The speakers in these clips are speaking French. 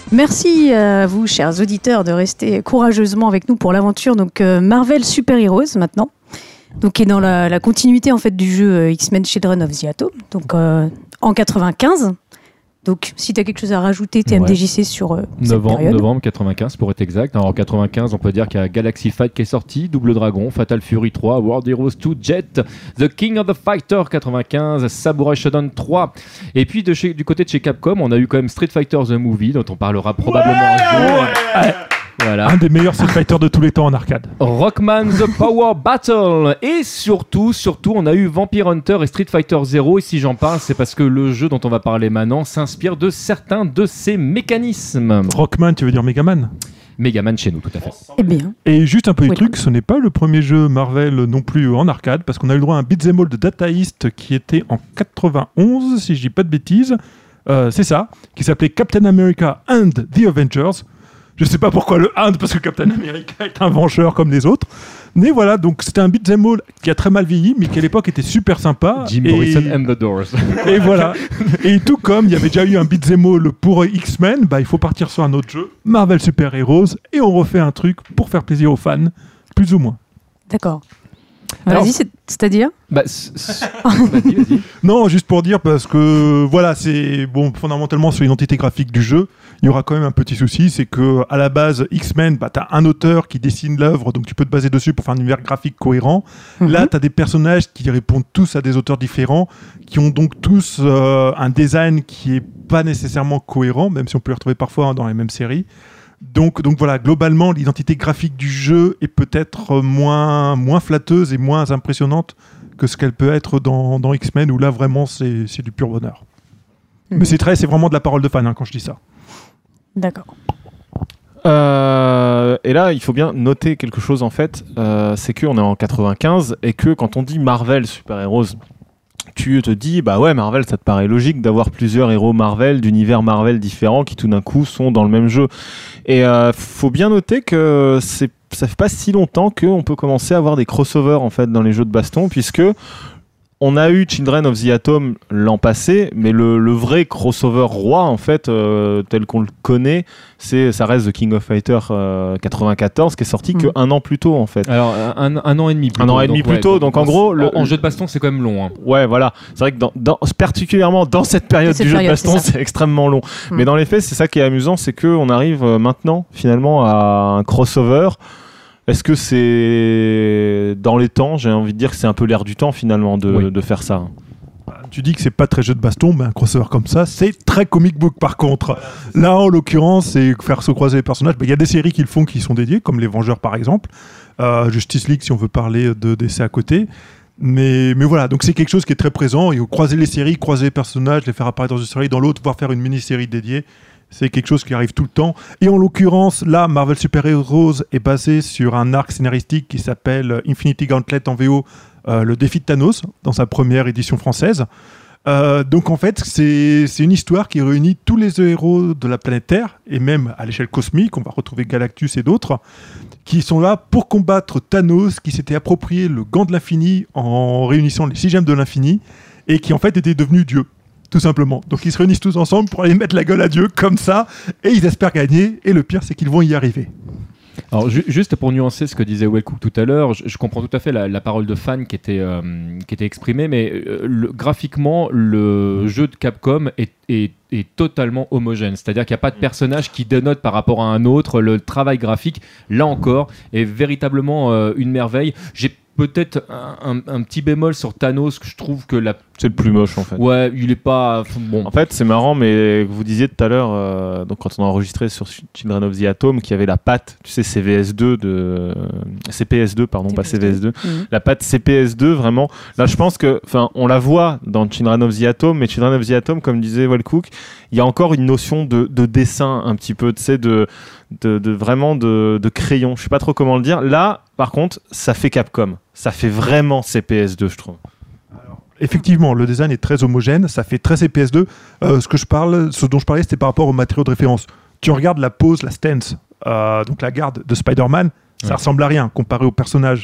Merci à vous, chers auditeurs, de rester courageusement avec nous pour l'aventure. Donc Marvel Super Heroes maintenant, donc qui est dans la continuité en fait du jeu X-Men Children of the Atom, donc en 95. Donc, si tu as quelque chose à rajouter, TMDJC sur cette période. Novembre 95 pour être exact. Alors, en 95, on peut dire qu'il y a Galaxy Fight qui est sorti, Double Dragon, Fatal Fury 3, World Heroes 2, Jet, The King of the Fighter 95, Samurai Shodown 3. Et puis, du côté de chez Capcom, on a eu quand même Street Fighter The Movie, dont on parlera probablement un jour. Voilà. Un des meilleurs Street Fighter de tous les temps en arcade. Rockman The Power Battle. Et surtout, on a eu Vampire Hunter et Street Fighter 0. Et si j'en parle, c'est parce que le jeu dont on va parler maintenant s'inspire de certains de ces mécanismes. Rockman, tu veux dire Megaman ? Megaman chez nous, tout à fait. Eh bien. Et juste un petit truc, ce n'est pas le premier jeu Marvel non plus en arcade, parce qu'on a eu le droit à un beat'em all de Data East qui était en 91, si je dis pas de bêtises. C'est ça, qui s'appelait Captain America and the Avengers. Je sais pas pourquoi le and, parce que Captain America est un vengeur comme les autres. Mais voilà, donc c'était un beat'em all qui a très mal vieilli, mais qui à l'époque était super sympa. Jim Morrison and the Doors. Et voilà. Et tout comme il y avait déjà eu un beat'em all pour X-Men, il faut partir sur un autre jeu, Marvel Super Heroes, et on refait un truc pour faire plaisir aux fans, plus ou moins. D'accord. Alors, vas-y, c'est-à-dire vas-y. Non, juste pour dire, parce que voilà, c'est bon, fondamentalement sur l'identité graphique du jeu, il y aura quand même un petit souci, c'est que à la base, X-Men, t'as un auteur qui dessine l'œuvre, donc tu peux te baser dessus pour faire un univers graphique cohérent. Là, t'as des personnages qui répondent tous à des auteurs différents, qui ont donc tous un design qui est pas nécessairement cohérent, même si on peut les retrouver parfois dans les mêmes séries. Donc voilà, globalement, l'identité graphique du jeu est peut-être moins flatteuse et moins impressionnante que ce qu'elle peut être dans X-Men, où là, vraiment, c'est du pur bonheur. Mais c'est vraiment de la parole de fan quand je dis ça. D'accord. Et là, il faut bien noter quelque chose, en fait, c'est qu'on est en 95, et que quand on dit Marvel Super Heroes, tu te dis, Marvel, ça te paraît logique d'avoir plusieurs héros Marvel, d'univers Marvel différents qui tout d'un coup sont dans le même jeu. Et faut bien noter que ça fait pas si longtemps qu'on peut commencer à avoir des crossovers en fait dans les jeux de baston, puisque on a eu Children of the Atom l'an passé, mais le vrai crossover roi, en fait, tel qu'on le connaît, ça reste The King of Fighters 94, qui est sorti qu'un an plus tôt, en fait. Alors, un an et demi plus tôt. Un an et demi plus tôt, donc en gros... En jeu de baston, c'est quand même long. Hein. Ouais, voilà. C'est vrai que particulièrement dans cette période du jeu de baston, c'est extrêmement long. Mais dans les faits, c'est ça qui est amusant, c'est qu'on arrive maintenant, finalement, à un crossover. Est-ce que c'est dans les temps ? J'ai envie de dire que c'est un peu l'air du temps finalement de faire ça. Tu dis que c'est pas très jeu de baston, mais un crossover comme ça, c'est très comic book par contre. Là, en l'occurrence, c'est faire se croiser les personnages. Il y a des séries qui le font qui sont dédiées, comme Les Vengeurs par exemple. Justice League, si on veut parler de DC à côté. Mais voilà, donc c'est quelque chose qui est très présent. Et croiser les séries, croiser les personnages, les faire apparaître dans une série, dans l'autre, voire faire une mini-série dédiée. C'est quelque chose qui arrive tout le temps. Et en l'occurrence, là, Marvel Super Heroes est basé sur un arc scénaristique qui s'appelle Infinity Gauntlet en VO, le défi de Thanos, dans sa première édition française. Donc en fait, c'est une histoire qui réunit tous les héros de la planète Terre, et même à l'échelle cosmique, on va retrouver Galactus et d'autres, qui sont là pour combattre Thanos, qui s'était approprié le gant de l'infini en réunissant les 6 gemmes de l'infini, et qui en fait était devenu Dieu. Tout simplement. Donc ils se réunissent tous ensemble pour aller mettre la gueule à Dieu comme ça, et ils espèrent gagner, et le pire c'est qu'ils vont y arriver. Alors juste pour nuancer ce que disait Wellcook tout à l'heure, je comprends tout à fait la parole de fan qui était exprimée, mais graphiquement le jeu de Capcom est totalement homogène, c'est-à-dire qu'il n'y a pas de personnage qui dénote par rapport à un autre. Le travail graphique, là encore, est véritablement une merveille. J'ai peut-être un petit bémol sur Thanos, que je trouve que c'est le plus moche en fait. Ouais, il est pas bon. En fait, c'est marrant, mais vous disiez tout à l'heure, donc quand on a enregistré sur Children of the Atom, qu'il y avait la patte, tu sais, CPS2, pardon, pas CVS2, la patte CPS2, vraiment. Là, je pense que, on la voit dans Children of the Atom, mais Children of the Atom, comme disait Wellcook, il y a encore une notion de dessin un petit peu, tu sais, vraiment de crayon. Je sais pas trop comment le dire. Là, par contre, ça fait Capcom. Ça fait vraiment CPS2, je trouve. Effectivement, le design est très homogène, ça fait très CPS2. Ce dont je parlais, c'était par rapport aux matériaux de référence. Tu regardes la pose, la stance, donc la garde de Spider-Man, ça ressemble à rien comparé au personnage.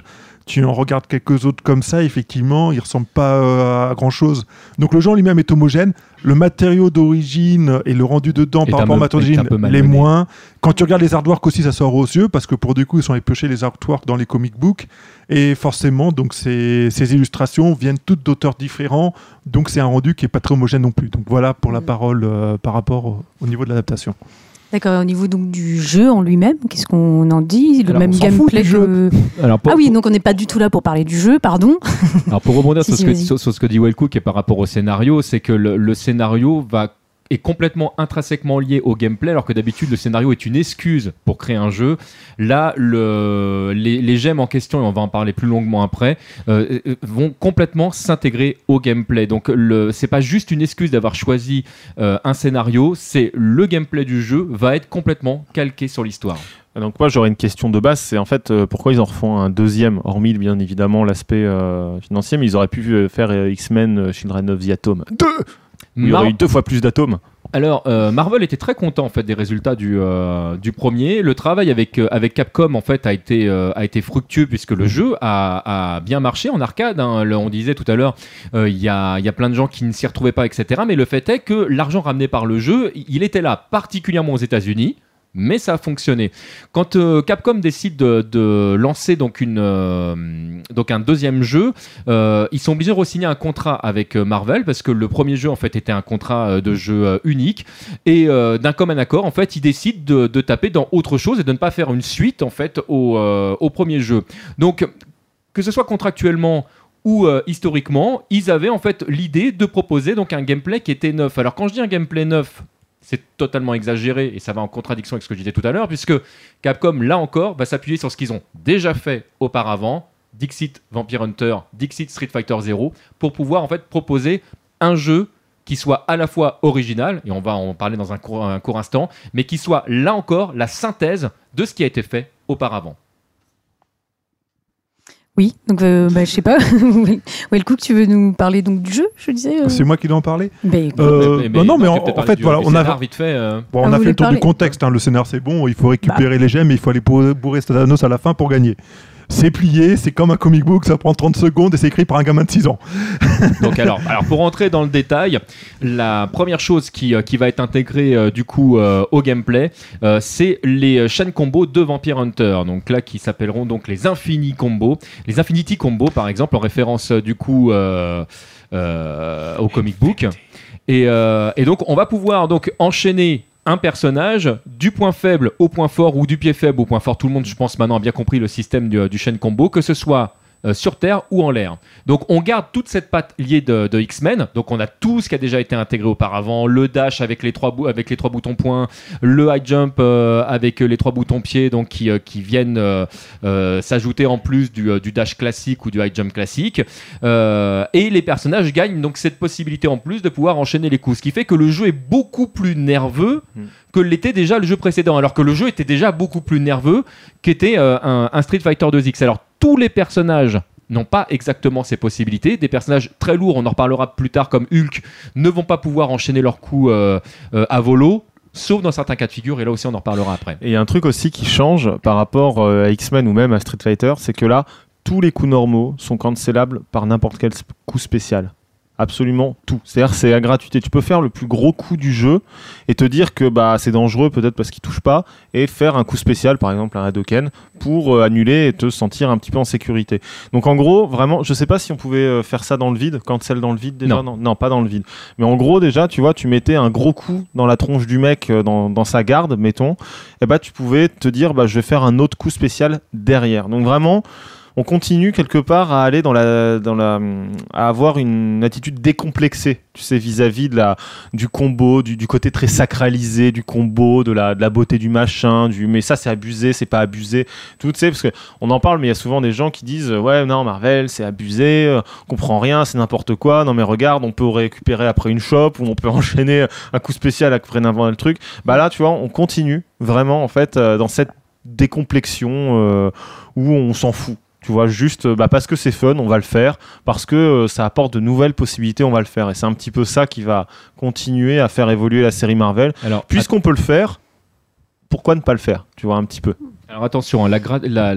Tu en regardes quelques autres comme ça, effectivement, ils ressemblent pas à grand chose. Donc le jeu en lui-même est homogène. Le matériau d'origine et le rendu dedans par rapport au matériau d'origine, les moins. Quand tu regardes les artworks aussi, ça sort aux yeux parce que pour du coup, ils sont allés piocher les artworks dans les comic books. Et forcément, donc ces illustrations viennent toutes d'auteurs différents. Donc c'est un rendu qui est pas très homogène non plus. Donc voilà pour la parole par rapport au niveau de l'adaptation. D'accord, au niveau donc, du jeu en lui-même, qu'est-ce qu'on en dit? Le Alors, même on s'en gameplay fout du jeu. Alors, Ah oui, donc on n'est pas du tout là pour parler du jeu, pardon. Alors pour rebondir Si, sur ce que dit Wellcook et par rapport au scénario, c'est que le scénario est complètement intrinsèquement lié au gameplay, alors que d'habitude le scénario est une excuse pour créer un jeu. Là, les gemmes en question, et on va en parler plus longuement après, vont complètement s'intégrer au gameplay. Donc c'est pas juste une excuse d'avoir choisi un scénario, c'est le gameplay du jeu va être complètement calqué sur l'histoire. Donc moi j'aurais une question de base, c'est en fait pourquoi ils en refont un deuxième, hormis bien évidemment l'aspect financier, mais ils auraient pu faire X-Men Children of the Atom 2. Il y aurait eu 2 fois plus d'atomes. Alors, Marvel était très content en fait des résultats du premier. Le travail avec Capcom en fait a été fructueux puisque le jeu a bien marché en arcade. Hein. On disait tout à l'heure, il y a plein de gens qui ne s'y retrouvaient pas, etc. Mais le fait est que l'argent ramené par le jeu, il était là particulièrement aux États-Unis. Mais ça a fonctionné. Quand Capcom décide de lancer donc un deuxième jeu, ils sont obligés de re-signer un contrat avec Marvel parce que le premier jeu en fait était un contrat de jeu unique et d'un commun accord en fait ils décident de taper dans autre chose et de ne pas faire une suite en fait au premier jeu. Donc que ce soit contractuellement ou historiquement, ils avaient en fait l'idée de proposer donc un gameplay qui était neuf. Alors quand je dis un gameplay neuf, c'est totalement exagéré et ça va en contradiction avec ce que je disais tout à l'heure, puisque Capcom, là encore, va s'appuyer sur ce qu'ils ont déjà fait auparavant, Dixit Vampire Hunter, Dixit Street Fighter 0, pour pouvoir en fait proposer un jeu qui soit à la fois original, et on va en parler dans un court instant, mais qui soit là encore la synthèse de ce qui a été fait auparavant. Oui, donc je sais pas. Wellcook, tu veux nous parler donc du jeu, je disais C'est moi qui dois en parler. Non, mais en fait, voilà, on a vite fait. On a fait le tour du contexte. Hein. Le scénar, c'est bon. Il faut récupérer les gemmes et il faut aller bourrer Thanos à la fin pour gagner. C'est plié, c'est comme un comic book, ça prend 30 secondes et c'est écrit par un gamin de 6 ans. Donc alors pour rentrer dans le détail, la première chose qui va être intégrée au gameplay, c'est les chaînes combos de Vampire Hunter. Donc là qui s'appelleront donc les Infinity Combos par exemple en référence au comic book. Et donc on va pouvoir donc enchaîner un personnage du point faible au point fort ou du pied faible au point fort. Tout le monde, je pense, maintenant a bien compris le système du chaîne combo, que ce soit sur Terre ou en l'air. Donc on garde toute cette patte liée de X-Men. Donc on a tout ce qui a déjà été intégré auparavant, le dash avec les trois boutons points, le high jump avec les 3 boutons pieds, donc qui viennent s'ajouter en plus du dash classique ou du high jump classique. Et les personnages gagnent donc cette possibilité en plus de pouvoir enchaîner les coups, ce qui fait que le jeu est beaucoup plus nerveux que l'était déjà le jeu précédent, alors que le jeu était déjà beaucoup plus nerveux qu'était un Street Fighter 2X. Alors tous les personnages n'ont pas exactement ces possibilités. Des personnages très lourds, on en reparlera plus tard, comme Hulk, ne vont pas pouvoir enchaîner leurs coups à volo, sauf dans certains cas de figure, et là aussi on en reparlera après. Et il y a un truc aussi qui change par rapport à X-Men ou même à Street Fighter, c'est que là, tous les coups normaux sont cancellables par n'importe quel coup spécial. Absolument tout. C'est-à-dire c'est à gratuité. Tu peux faire le plus gros coup du jeu et te dire que c'est dangereux peut-être parce qu'il touche pas et faire un coup spécial, par exemple un Hadouken, pour annuler et te sentir un petit peu en sécurité. Donc en gros, vraiment, je sais pas si on pouvait faire ça dans le vide, cancel dans le vide déjà. Non, pas dans le vide. Mais en gros déjà, tu vois, tu mettais un gros coup dans la tronche du mec dans sa garde, mettons, et tu pouvais te dire je vais faire un autre coup spécial derrière. Donc vraiment, on continue quelque part à aller à avoir une attitude décomplexée, tu sais, vis-à-vis du combo, du côté très sacralisé du combo, de la beauté du machin, mais ça c'est abusé, c'est pas abusé, tout, tu sais, parce que on en parle, mais il y a souvent des gens qui disent ouais non Marvel c'est abusé, on comprend rien, c'est n'importe quoi, non mais regarde, on peut récupérer après une shop ou on peut enchaîner un coup spécial après n'importe quel truc. Là tu vois, on continue vraiment en fait dans cette décomplexion où on s'en fout. Tu vois, juste parce que c'est fun, on va le faire, parce que ça apporte de nouvelles possibilités, on va le faire. Et c'est un petit peu ça qui va continuer à faire évoluer la série Marvel. Alors, puisqu'on peut le faire, pourquoi ne pas le faire? Tu vois, un petit peu. Alors attention, hein,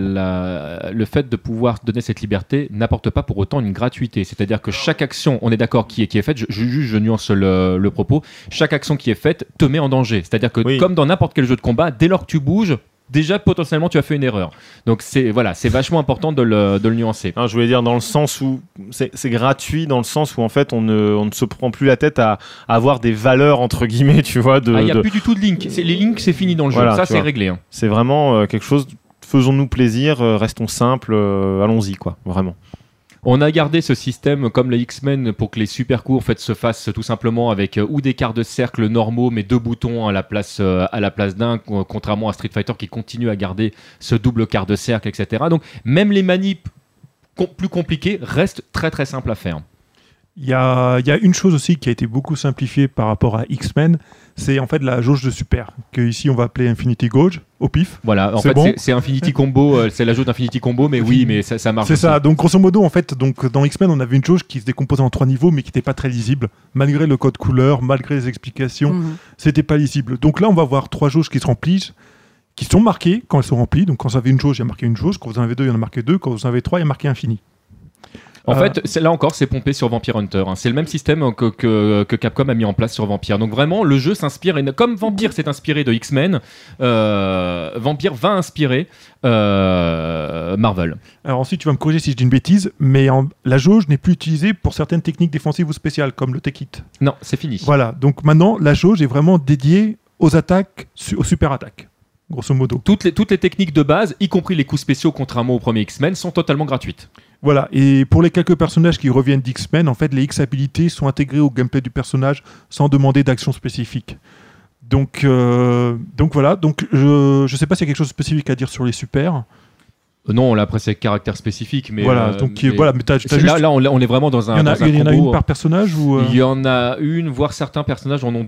le fait de pouvoir donner cette liberté n'apporte pas pour autant une gratuité. C'est-à-dire que chaque action, on est d'accord, qui est faite, je nuance le propos, chaque action qui est faite te met en danger. C'est-à-dire que comme dans n'importe quel jeu de combat, dès lors que tu bouges, déjà potentiellement tu as fait une erreur. Donc c'est vachement important de le nuancer. Je voulais dire dans le sens où c'est gratuit, dans le sens où en fait on ne se prend plus la tête à avoir des valeurs entre guillemets, tu vois. Il n'y a plus du tout de link. Les links, c'est fini dans le jeu. Ça c'est réglé. Hein. C'est vraiment quelque chose. Faisons-nous plaisir, restons simples, allons-y quoi, vraiment. On a gardé ce système comme les X-Men pour que les super coups en fait, se fassent tout simplement avec ou des quarts de cercle normaux mais 2 boutons à la place d'un, contrairement à Street Fighter qui continue à garder ce double quart de cercle, etc. Donc même les manips plus compliquées restent très très simples à faire. Il y a une chose aussi qui a été beaucoup simplifiée par rapport à X-Men, c'est en fait la jauge de super, que ici on va appeler Infinity Gauge, au pif. Voilà, en fait c'est Infinity Combo, c'est la jauge d'Infinity Combo, mais oui, mais ça marche. C'est aussi. ça, donc grosso modo, en fait, donc, dans X-Men, on avait une jauge qui se décomposait en 3 niveaux, mais qui n'était pas très lisible. Malgré le code couleur, malgré les explications, c'était pas lisible. Donc là, on va avoir 3 jauges qui se remplissent, qui sont marquées quand elles sont remplies. Donc quand vous avez une jauge, il y a marqué une jauge. Quand vous en avez 2, il y en a marqué 2. Quand vous en avez 3, il y a marqué infini. En fait, là encore, c'est pompé sur Vampire Hunter. Hein. C'est le même système que Capcom a mis en place sur Vampire. Donc vraiment, le jeu s'inspire, comme Vampire s'est inspiré de X-Men, Vampire va inspirer Marvel. Alors ensuite, tu vas me corriger si je dis une bêtise, mais la jauge n'est plus utilisée pour certaines techniques défensives ou spéciales, comme le Tech Hit. Non, c'est fini. Voilà, donc maintenant, la jauge est vraiment dédiée aux attaques, aux super attaques. Grosso modo. Toutes les techniques de base, y compris les coups spéciaux, contrairement au premier X-Men, sont totalement gratuites. Voilà, et pour les quelques personnages qui reviennent d'X-Men, en fait, les X-habilités sont intégrées au gameplay du personnage sans demander d'action spécifique. Donc voilà, donc je sais pas s'il y a quelque chose de spécifique à dire sur les super. Non, là après c'est caractère spécifique, mais voilà, donc voilà, mais t'as juste... là on est vraiment dans un. Il y en a une par personnage ou Il y en a une, voire certains personnages en ont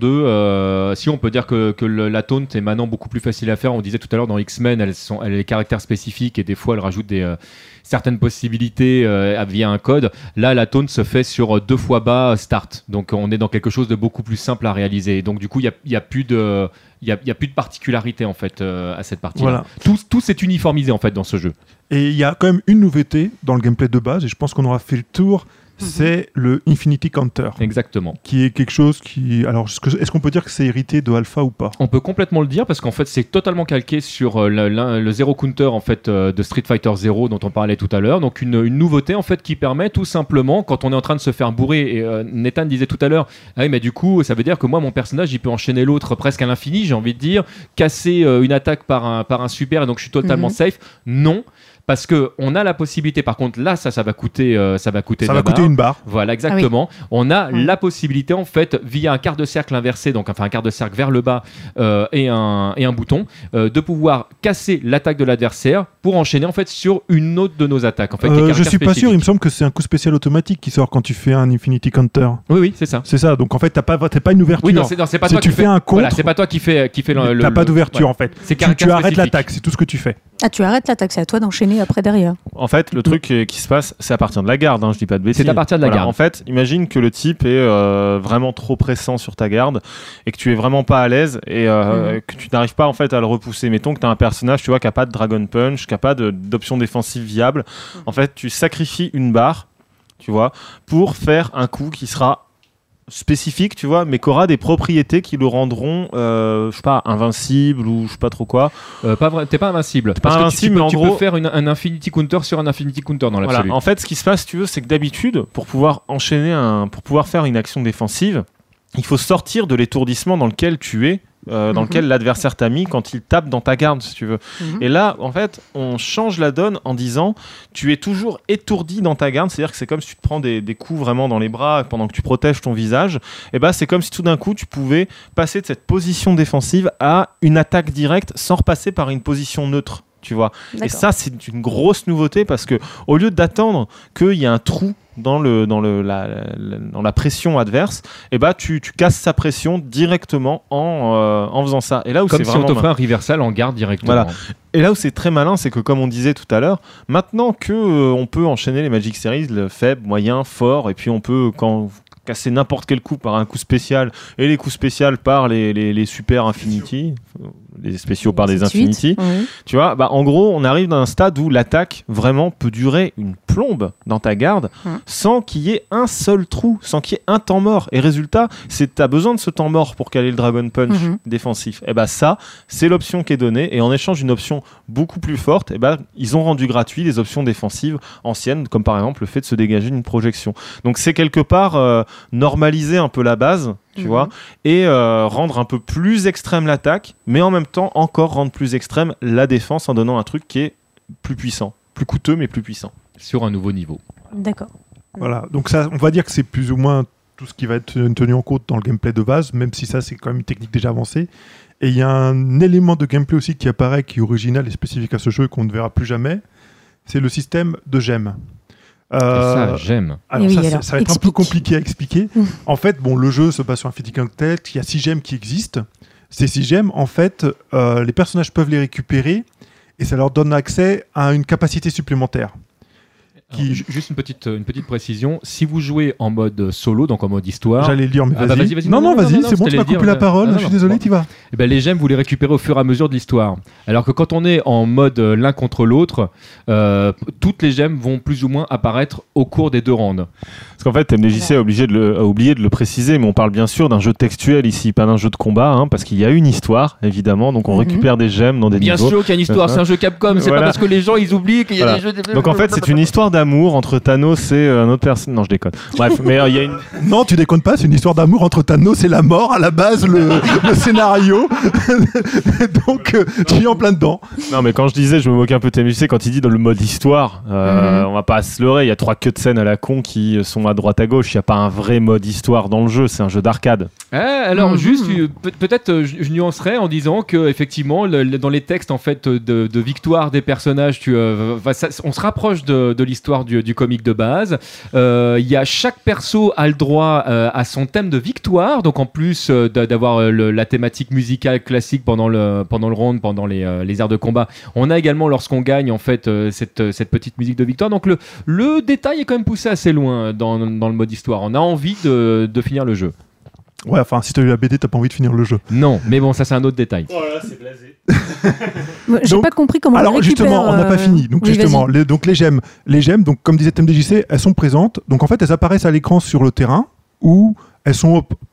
2. Si on peut dire que la taunt est maintenant beaucoup plus facile à faire. On disait tout à l'heure dans X-Men, elle a des caractères spécifiques et des fois elle rajoute certaines possibilités via un code. Là, la taunt se fait sur 2 fois bas start, donc on est dans quelque chose de beaucoup plus simple à réaliser. Et donc du coup, il y a plus de particularité en fait à cette partie. Voilà. Tout s'est uniformisé en fait dans ce jeu. Et il y a quand même une nouveauté dans le gameplay de base, et je pense qu'on aura fait le tour, c'est le Infinity Counter. Exactement. Qui est quelque chose qui... Alors, est-ce qu'on peut dire que c'est hérité de Alpha ou pas ? On peut complètement le dire, parce qu'en fait, c'est totalement calqué sur le Zero Counter en fait, de Street Fighter 0 dont on parlait tout à l'heure. Donc, une nouveauté en fait, qui permet tout simplement, quand on est en train de se faire bourrer, et Nathan disait tout à l'heure, ah oui, mais du coup, ça veut dire que moi, mon personnage, il peut enchaîner l'autre presque à l'infini, j'ai envie de dire, casser une attaque par un super, et donc je suis totalement safe. Non. Parce qu'on a la possibilité, par contre, là, ça va coûter une barre. Voilà, exactement. Ah oui. On a la possibilité, en fait, via un quart de cercle inversé, donc enfin un quart de cercle vers le bas et un bouton, de pouvoir casser l'attaque de l'adversaire pour enchaîner, en fait, sur une autre de nos attaques. En fait, je suis pas sûr, il me semble que c'est un coup spécial automatique qui sort quand tu fais un Infinity Counter. Oui, c'est ça. C'est ça, donc en fait, t'as pas une ouverture. Oui, non, c'est pas si toi tu fais un contre, voilà, c'est pas toi qui fais le... T'as pas d'ouverture, en fait. Tu arrêtes l'attaque, c'est tout ce que tu fais. Ah, tu arrêtes l'attaque, c'est à toi d'enchaîner après derrière. En fait, le truc qui se passe, c'est à partir de la garde, je dis pas de bêtises. C'est à partir de la garde. En fait, imagine que le type est vraiment trop pressant sur ta garde et que tu es vraiment pas à l'aise et que tu n'arrives pas en fait à le repousser. Mettons que tu as un personnage, tu vois, qui a pas de Dragon Punch, qui a pas d'option défensive viable. En fait, tu sacrifies une barre, tu vois, pour faire un coup qui sera spécifique, tu vois, mais qui aura des propriétés qui le rendront, je sais pas, invincible ou je sais pas trop quoi. T'es pas invincible. Pas invincible, mais en gros, tu peux faire un Infinity Counter sur un Infinity Counter dans l'absolu. Voilà. En fait, ce qui se passe, si tu veux, c'est que d'habitude, pour pouvoir pour pouvoir faire une action défensive, il faut sortir de l'étourdissement dans lequel tu es. Dans lequel l'adversaire t'a mis quand il tape dans ta garde, si tu veux. Et là, en fait, on change la donne en disant tu es toujours étourdi dans ta garde, c'est-à-dire que c'est comme si tu te prends des coups vraiment dans les bras pendant que tu protèges ton visage. Et bah, c'est comme si tout d'un coup, tu pouvais passer de cette position défensive à une attaque directe sans repasser par une position neutre. Tu vois. Et ça, c'est une grosse nouveauté parce que au lieu d'attendre qu'il y ait un trou dans la pression adverse, et bah tu casses sa pression directement en faisant ça. Et là où comme c'est si vraiment on t'offrait un reversal en garde directement. Voilà. Et là où c'est très malin, c'est que comme on disait tout à l'heure, maintenant que on peut enchaîner les Magic Series, le faible, moyen, fort, et puis on peut casser n'importe quel coup par un coup spécial et les coups spéciaux par les Super Infinity, les spéciaux par des Ensuite, Infinity. oui. Tu vois, en gros, on arrive dans un stade où l'attaque vraiment peut durer une plombe dans ta garde sans qu'il y ait un seul trou, sans qu'il y ait un temps mort. Et résultat, t'as besoin de ce temps mort pour caler le Dragon Punch défensif. Et ça, c'est l'option qui est donnée. Et en échange d'une option beaucoup plus forte, ils ont rendu gratuit les options défensives anciennes, comme par exemple le fait de se dégager d'une projection. Donc c'est quelque part normaliser un peu la base, tu vois, et rendre un peu plus extrême l'attaque, mais en même temps encore rendre plus extrême la défense en donnant un truc qui est plus puissant, plus coûteux mais plus puissant. Sur un nouveau niveau. D'accord. Voilà, donc ça, on va dire que c'est plus ou moins tout ce qui va être tenu en compte dans le gameplay de base, même si ça c'est quand même une technique déjà avancée. Et il y a un élément de gameplay aussi qui apparaît, qui est original et spécifique à ce jeu et qu'on ne verra plus jamais, c'est le système de gemmes. Ça, j'aime. Alors, oui, ça va être un peu compliqué à expliquer. En fait, le jeu se base sur Infinity Gauntlet, il y a 6 gemmes qui existent. Ces 6 gemmes, en fait, les personnages peuvent les récupérer et ça leur donne accès à une capacité supplémentaire. Alors, juste une petite précision. Si vous jouez en mode solo, donc en mode histoire... J'allais le dire, mais vas-y. Vas-y. Non, vas-y, c'est bon, tu m'as coupé la parole, je suis désolé, tu vas. Les gemmes, vous les récupérez au fur et à mesure de l'histoire. Alors que quand on est en mode l'un contre l'autre, toutes les gemmes vont plus ou moins apparaître au cours des 2 rounds. Parce qu'en fait, MDJC a oublié de le préciser, mais on parle bien sûr d'un jeu textuel ici, pas d'un jeu de combat, parce qu'il y a une histoire, évidemment, donc on récupère des gemmes dans des niveaux. Bien sûr qu'il y a une histoire, c'est un jeu Capcom, c'est pas parce que les gens ils oublient qu'il y a des jeux... Donc en fait, c'est une histoire d'amour entre Thanos et un autre personne. Non, je déconne. Bref, mais il y a une... Non, tu déconnes pas, c'est une histoire d'amour entre Thanos et la mort, à la base, le scénario. Donc, tu es en plein dedans. Non, mais quand je disais, je me moquais un peu de MDJC, quand il dit dans le mode histoire, on va pas se leurrer, il y a 3 cutscenes à la con qui sont à droite à gauche, il n'y a pas un vrai mode histoire dans le jeu, c'est un jeu d'arcade. Alors juste, peut-être je nuancerais en disant que effectivement dans les textes en fait de victoire des personnages, on se rapproche de l'histoire du comic de base. Il y a chaque perso a le droit à son thème de victoire, donc en plus d'avoir la thématique musicale classique pendant le round, pendant les aires de combat, on a également lorsqu'on gagne en fait cette petite musique de victoire. Donc le détail est quand même poussé assez loin dans le mode histoire. On a envie de finir le jeu. Ouais, enfin, si t'as eu la BD, t'as pas envie de finir le jeu. Non, mais bon, ça c'est un autre détail. Oh là, c'est blasé. J'ai pas compris comment alors on récupère... justement, on n'a pas fini. Donc oui, justement, les gemmes, donc comme disait TMDJC, elles sont présentes. Donc en fait, elles apparaissent à l'écran sur le terrain où c'est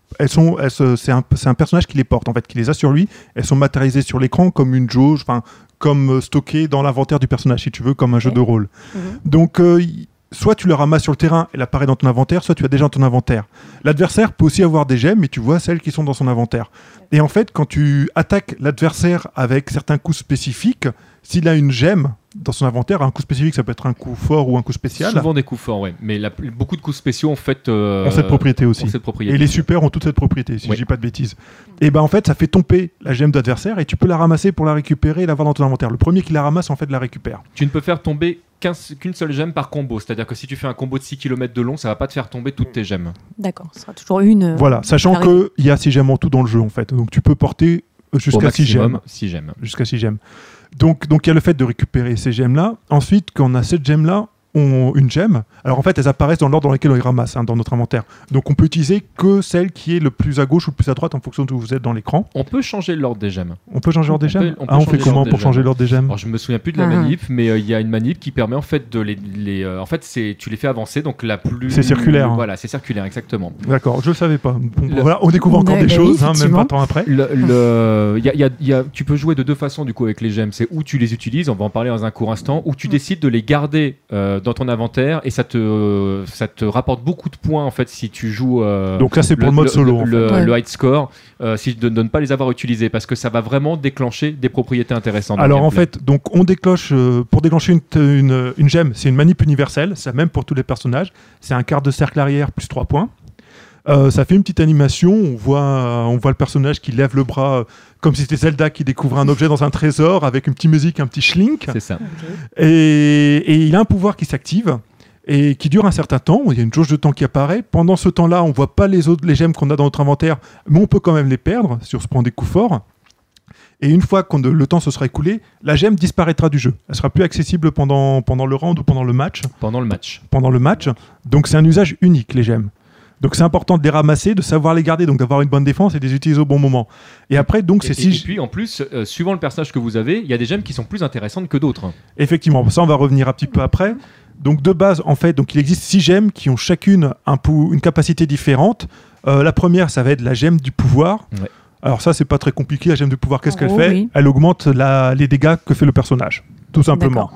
un personnage qui les porte en fait, qui les a sur lui. Elles sont matérialisées sur l'écran comme une jauge, enfin comme stockées dans l'inventaire du personnage, si tu veux, comme un jeu de rôle. Donc soit tu le ramasses sur le terrain, elle apparaît dans ton inventaire, soit tu as déjà dans ton inventaire. L'adversaire peut aussi avoir des gemmes, mais tu vois celles qui sont dans son inventaire. Et en fait, quand tu attaques l'adversaire avec certains coups spécifiques, s'il a une gemme dans son inventaire, un coup spécifique, ça peut être un coup fort ou un coup spécial. Souvent des coups forts, ouais. Mais beaucoup de coups spéciaux, en fait... ont cette propriété aussi. Et les super ont toute cette propriété, si je dis pas de bêtises. Et ben en fait, ça fait tomber la gemme d'adversaire et tu peux la ramasser pour la récupérer et l'avoir dans ton inventaire. Le premier qui la ramasse, en fait, la récupère. Tu ne peux faire tomber qu'une seule gemme par combo. C'est-à-dire que si tu fais un combo de 6 km de long, ça va pas te faire tomber toutes tes gemmes. D'accord, ce sera toujours une... Voilà, sachant qu'il y a 6 gemmes en tout dans le jeu, en fait. Donc tu peux porter jusqu'à 6 gemmes. 6 gemmes. Jusqu'à 6 gemmes. Donc il y a le fait de récupérer ces gemmes-là. Ensuite, quand on a cette gemme-là, une gemme. Alors en fait, elles apparaissent dans l'ordre dans lequel on les ramasse, dans notre inventaire. Donc on peut utiliser que celle qui est le plus à gauche ou le plus à droite en fonction de où vous êtes dans l'écran. On peut changer l'ordre des gemmes. On peut changer l'ordre des gemmes. On fait comment pour changer l'ordre des gemmes? Alors je me souviens plus de la manip, mais il y a une manip qui permet en fait de en fait tu les fais avancer, donc la plus. C'est circulaire. Voilà, c'est circulaire, exactement. D'accord, je le savais pas. Voilà, on découvre encore des choses, même pas tant après. Tu peux jouer de 2 façons du coup avec les gemmes. C'est où tu les utilises, on va en parler dans un court instant, ou tu décides de les garder dans ton inventaire. Et ça te rapporte beaucoup de points en fait si tu joues. Donc là c'est pour le mode solo. Le high score, si de ne pas les avoir utilisés, parce que ça va vraiment déclencher des propriétés intéressantes. Alors en fait, donc on déclenche pour déclencher une gemme, c'est une manip universelle, c'est même pour tous les personnages. C'est un quart de cercle arrière plus 3 points. Ça fait une petite animation, on voit le personnage qui lève le bras comme si c'était Zelda qui découvre un objet dans un trésor avec une petite musique, un petit schlink. C'est ça. Et il a un pouvoir qui s'active et qui dure un certain temps. Il y a une jauge de temps qui apparaît. Pendant ce temps-là, on ne voit pas les gemmes qu'on a dans notre inventaire, mais on peut quand même les perdre si on se prend des coups forts. Et une fois que le temps se sera écoulé, la gemme disparaîtra du jeu. Elle sera plus accessible pendant le round ou pendant le match. Pendant le match. Donc c'est un usage unique, les gemmes. Donc c'est important de les ramasser, de savoir les garder, donc d'avoir une bonne défense et de les utiliser au bon moment. Et après, donc c'est Et puis en plus, suivant le personnage que vous avez, il y a des gemmes qui sont plus intéressantes que d'autres. Effectivement, ça on va revenir un petit peu après. Donc de base, en fait, donc il existe 6 gemmes qui ont chacune une capacité différente. La première, ça va être la gemme du pouvoir. Ouais. Alors ça, c'est pas très compliqué. La gemme du pouvoir, qu'est-ce qu'elle Oh, fait? oui. Elle augmente les dégâts que fait le personnage, tout simplement.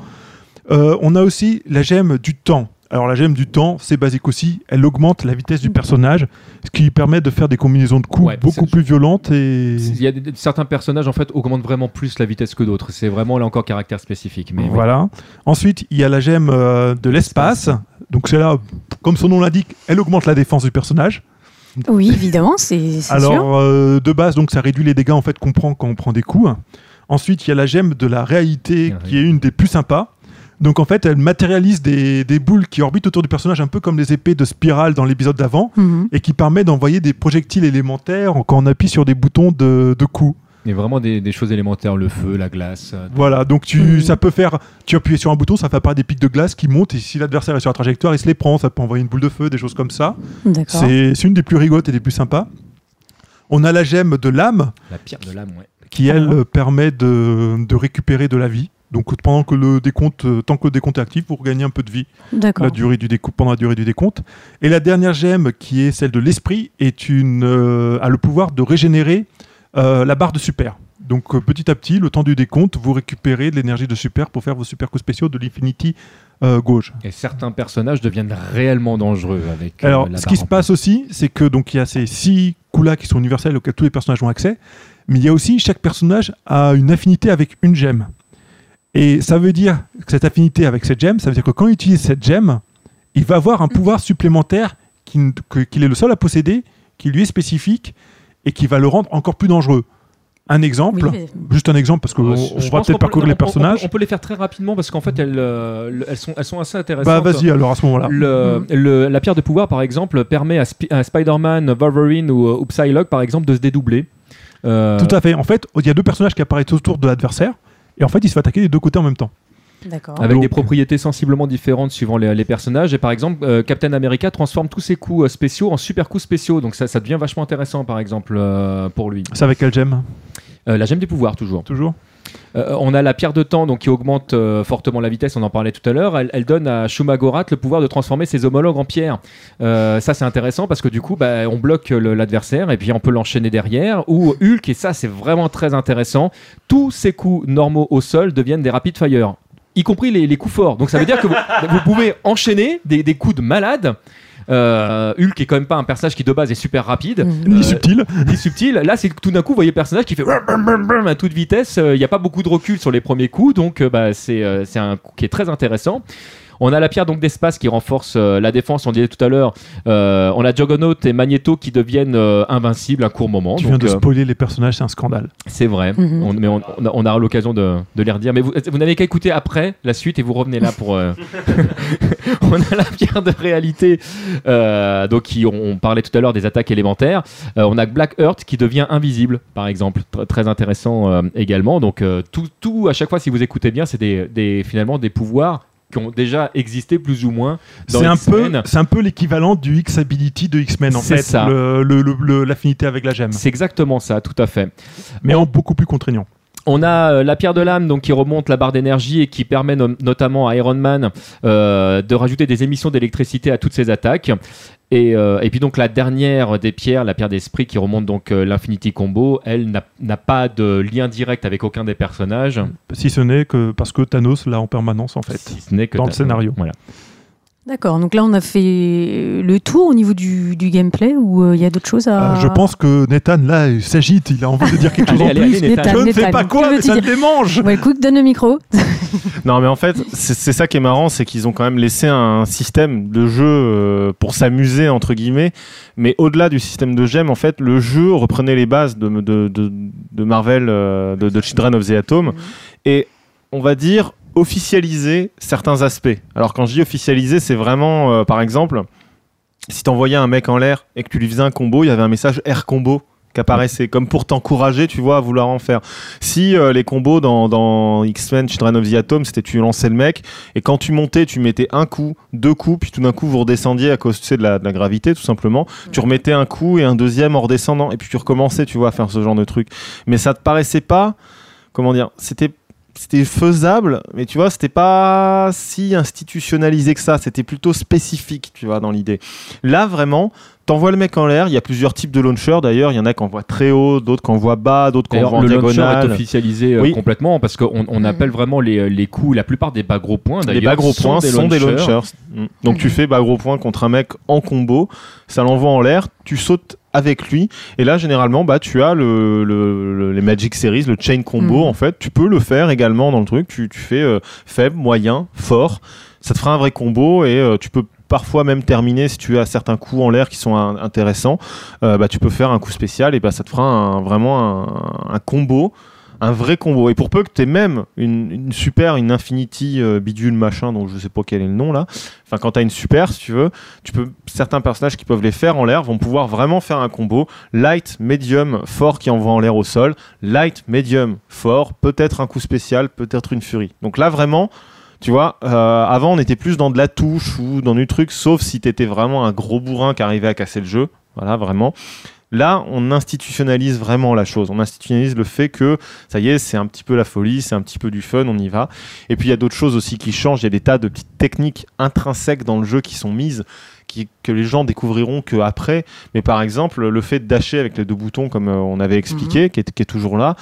On a aussi la gemme du temps. Alors la gemme du temps, c'est basique aussi. Elle augmente la vitesse du personnage, ce qui lui permet de faire des combinaisons de coups beaucoup plus violentes. Et Il y a certains personnages en fait augmentent vraiment plus la vitesse que d'autres. C'est vraiment là encore caractère spécifique. Mais voilà. Ensuite, il y a la gemme de l'espace. Donc c'est là, comme son nom l'indique, elle augmente la défense du personnage. Oui, évidemment, c'est sûr. Alors de base, donc ça réduit les dégâts en fait qu'on prend quand on prend des coups. Ensuite, il y a la gemme de la réalité qui est une des plus sympas. Donc en fait, elle matérialise des boules qui orbitent autour du personnage, un peu comme les épées de Spirale dans l'épisode d'avant, et qui permet d'envoyer des projectiles élémentaires quand on appuie sur des boutons de coups. Et vraiment des choses élémentaires, le feu, la glace. Voilà, donc ça peut faire, tu appuies sur un bouton, ça fait apparaître des pics de glace qui montent, et si l'adversaire est sur la trajectoire, il se les prend, ça peut envoyer une boule de feu, des choses comme ça. D'accord. C'est une des plus rigolotes et des plus sympas. On a la gemme de l'âme, La pierre de l'âme, ouais. qui elle permet de récupérer de la vie. Donc tant que le décompte est actif, vous regagnez un peu de vie D'accord. pendant la durée du décompte. Et la dernière gemme, qui est celle de l'esprit, a le pouvoir de régénérer la barre de super. Donc petit à petit, le temps du décompte, vous récupérez de l'énergie de super pour faire vos super coups spéciaux de l'Infinity Gauge. Et certains personnages deviennent réellement dangereux avec Alors, la ce qui barre se en passe aussi, c'est que donc il y a ces 6 coups-là qui sont universels auxquels tous les personnages ont accès, mais il y a aussi chaque personnage a une affinité avec une gemme. Et ça veut dire que cette affinité avec cette gemme, ça veut dire que quand il utilise cette gemme, il va avoir un pouvoir supplémentaire qu'il est le seul à posséder, qui lui est spécifique et qui va le rendre encore plus dangereux. Un exemple, juste un exemple parce qu'on va peut-être parcourir les personnages. On peut les faire très rapidement parce qu'en fait elles sont assez intéressantes. Bah vas-y alors à ce moment-là. La pierre de pouvoir par exemple permet à Spider-Man, Wolverine ou Psylocke par exemple de se dédoubler. Tout à fait. En fait, il y a 2 personnages qui apparaissent autour de l'adversaire et en fait il se fait attaquer des 2 côtés en même temps. D'accord. Avec des propriétés sensiblement différentes suivant les personnages. Et par exemple, Captain America transforme tous ses coups spéciaux en super coups spéciaux. Donc ça devient vachement intéressant, par exemple, pour lui. C'est avec quelle gemme? La gemme des pouvoirs, toujours. Toujours. On a la pierre de temps donc, qui augmente fortement la vitesse, on en parlait tout à l'heure. Elle donne à Shumagorath le pouvoir de transformer ses homologues en pierre. Ça c'est intéressant parce que du coup on bloque l'adversaire et puis on peut l'enchaîner derrière. Ou Hulk, et ça c'est vraiment très intéressant, tous ses coups normaux au sol deviennent des rapid fire, y compris les coups forts. Donc ça veut dire que vous pouvez enchaîner des coups de malade. Hulk est quand même pas un personnage qui de base est super rapide, ni subtil. Là c'est tout d'un coup vous voyez le personnage qui fait à toute vitesse. Il n'y a pas beaucoup de recul sur les premiers coups, donc c'est un coup qui est très intéressant. On a la pierre donc d'espace qui renforce la défense, on disait tout à l'heure. On a Juggernaut et Magneto qui deviennent invincibles un court moment. Tu viens de spoiler les personnages, c'est un scandale. C'est vrai, mais on a l'occasion de les redire. Mais vous n'avez qu'à écouter après la suite et vous revenez là pour... On a la pierre de réalité, donc on parlait tout à l'heure des attaques élémentaires. On a Black Earth qui devient invisible, par exemple. Très intéressant également. Donc tout, à chaque fois, si vous écoutez bien, c'est finalement des pouvoirs qui ont déjà existé plus ou moins dans X-Men. C'est un peu l'équivalent du X-Ability de X-Men en fait, ça. L'affinité avec la gemme. C'est exactement ça, tout à fait. Mais en beaucoup plus contraignant. On a la pierre de l'âme donc, qui remonte la barre d'énergie et qui permet notamment à Iron Man de rajouter des émissions d'électricité à toutes ses attaques. Et puis donc la dernière des pierres, la pierre d'esprit qui remonte donc l'Infinity Combo, elle n'a pas de lien direct avec aucun des personnages. Si ce n'est que parce que Thanos l'a en permanence en fait, si ce n'est que dans le scénario. Voilà. D'accord, donc là on a fait le tour au niveau du gameplay ou il y a d'autres choses à... Je pense que Nathan là il s'agite, il a envie de dire quelque chose en plus. Nathan. Je ne sais pas quoi, mais ça me démange. Ouais, écoute, donne le micro. Non mais en fait c'est ça qui est marrant, c'est qu'ils ont quand même laissé un système de jeu pour s'amuser entre guillemets, mais au-delà du système de gemmes en fait le jeu reprenait les bases de Marvel, de Children of the Atom, et on va dire officialiser certains aspects. Alors quand je dis officialiser, c'est vraiment par exemple si t'envoyais un mec en l'air et que tu lui faisais un combo, il y avait un message air combo qui apparaissaient, comme pour t'encourager, tu vois, à vouloir en faire. Si les combos dans X-Men Children of the Atom, c'était tu lançais le mec, et quand tu montais, tu mettais un coup, 2 coups, puis tout d'un coup, vous redescendiez à cause, tu sais, de la gravité, tout simplement. Tu remettais un coup et un deuxième en redescendant, et puis tu recommençais, tu vois, à faire ce genre de truc. Mais ça te paraissait pas, comment dire, c'était faisable, mais tu vois, c'était pas si institutionnalisé que ça, c'était plutôt spécifique, tu vois, dans l'idée. Là, vraiment, t'envoies le mec en l'air, il y a plusieurs types de launchers d'ailleurs, il y en a qui envoient très haut, d'autres qui envoient bas, d'autres qui envoient en diagonale. Le launcher est officialisé complètement, parce qu'on appelle vraiment les coups, la plupart des bas gros points d'ailleurs. Les bas gros points sont des launchers. Donc tu fais bas gros points contre un mec en combo, ça l'envoie en l'air, tu sautes avec lui, et là généralement tu as les Magic Series, le chain combo en fait, tu peux le faire également dans le truc, tu fais faible, moyen, fort, ça te fera un vrai combo, et tu peux parfois même terminer si tu as certains coups en l'air qui sont intéressants, tu peux faire un coup spécial, et ça te fera vraiment un combo, un vrai combo. Et pour peu que tu aies même une super, une Infinity bidule machin, dont je sais pas quel est le nom là, enfin quand tu as une super, si tu veux, certains personnages qui peuvent les faire en l'air vont pouvoir vraiment faire un combo light, medium, fort qui envoie en l'air au sol, light, medium, fort, peut-être un coup spécial, peut-être une furie. Donc là vraiment, tu vois, avant on était plus dans de la touche ou dans du truc, sauf si t'étais vraiment un gros bourrin qui arrivait à casser le jeu, voilà, vraiment. Là, on institutionnalise vraiment la chose. On institutionnalise le fait que, ça y est, c'est un petit peu la folie, c'est un petit peu du fun, on y va. Et puis, il y a d'autres choses aussi qui changent. Il y a des tas de petites techniques intrinsèques dans le jeu qui sont mises, que les gens découvriront qu'après. Mais par exemple, le fait de dasher avec les 2 boutons, comme on avait expliqué, qui est toujours là,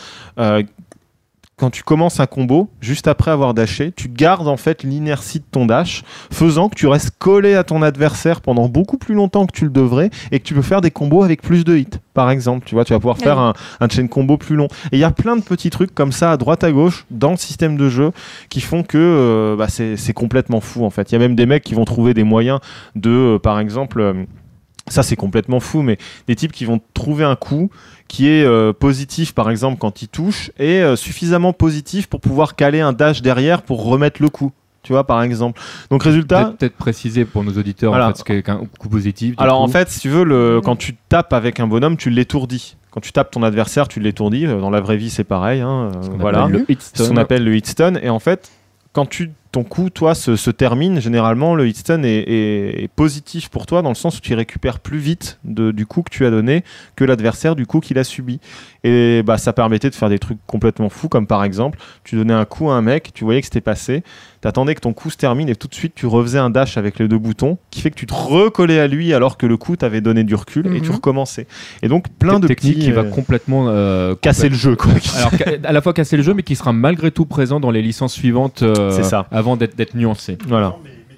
quand tu commences un combo, juste après avoir dashé, tu gardes en fait l'inertie de ton dash, faisant que tu restes collé à ton adversaire pendant beaucoup plus longtemps que tu le devrais, et que tu peux faire des combos avec plus de hits, par exemple. Tu vois, tu vas pouvoir faire un chain combo plus long. Et il y a plein de petits trucs comme ça, à droite à gauche, dans le système de jeu, qui font que c'est complètement fou, en fait. Il y a même des mecs qui vont trouver des moyens de, par exemple... ça c'est complètement fou, mais des types qui vont trouver un coup qui est positif par exemple quand il touche, et suffisamment positif pour pouvoir caler un dash derrière pour remettre le coup, tu vois, par exemple. Donc résultat, peut-être préciser pour nos auditeurs, voilà, en fait, ce qu'est un coup positif. Alors en fait, si tu veux, quand tu tapes avec un bonhomme, tu l'étourdis. Quand tu tapes ton adversaire, tu l'étourdis. Dans la vraie vie, c'est pareil, hein, voilà, ce qu'on appelle le hit stun. Et en fait, quand ton coup, toi, se termine, généralement, le hit stun est positif pour toi, dans le sens où tu récupères plus vite du coup que tu as donné que l'adversaire du coup qu'il a subi. Et ça permettait de faire des trucs complètement fous, comme par exemple, tu donnais un coup à un mec, tu voyais que c'était passé, t'attendais que ton coup se termine, et tout de suite, tu refaisais un dash avec les 2 boutons, qui fait que tu te recollais à lui alors que le coup t'avait donné du recul, et tu recommençais. Et donc, plein de techniques petits... qui va complètement... casser le jeu, quoi. Alors, à la fois casser le jeu, mais qui sera malgré tout présent dans les licences suivantes, c'est ça, avant d'être nuancé. Voilà.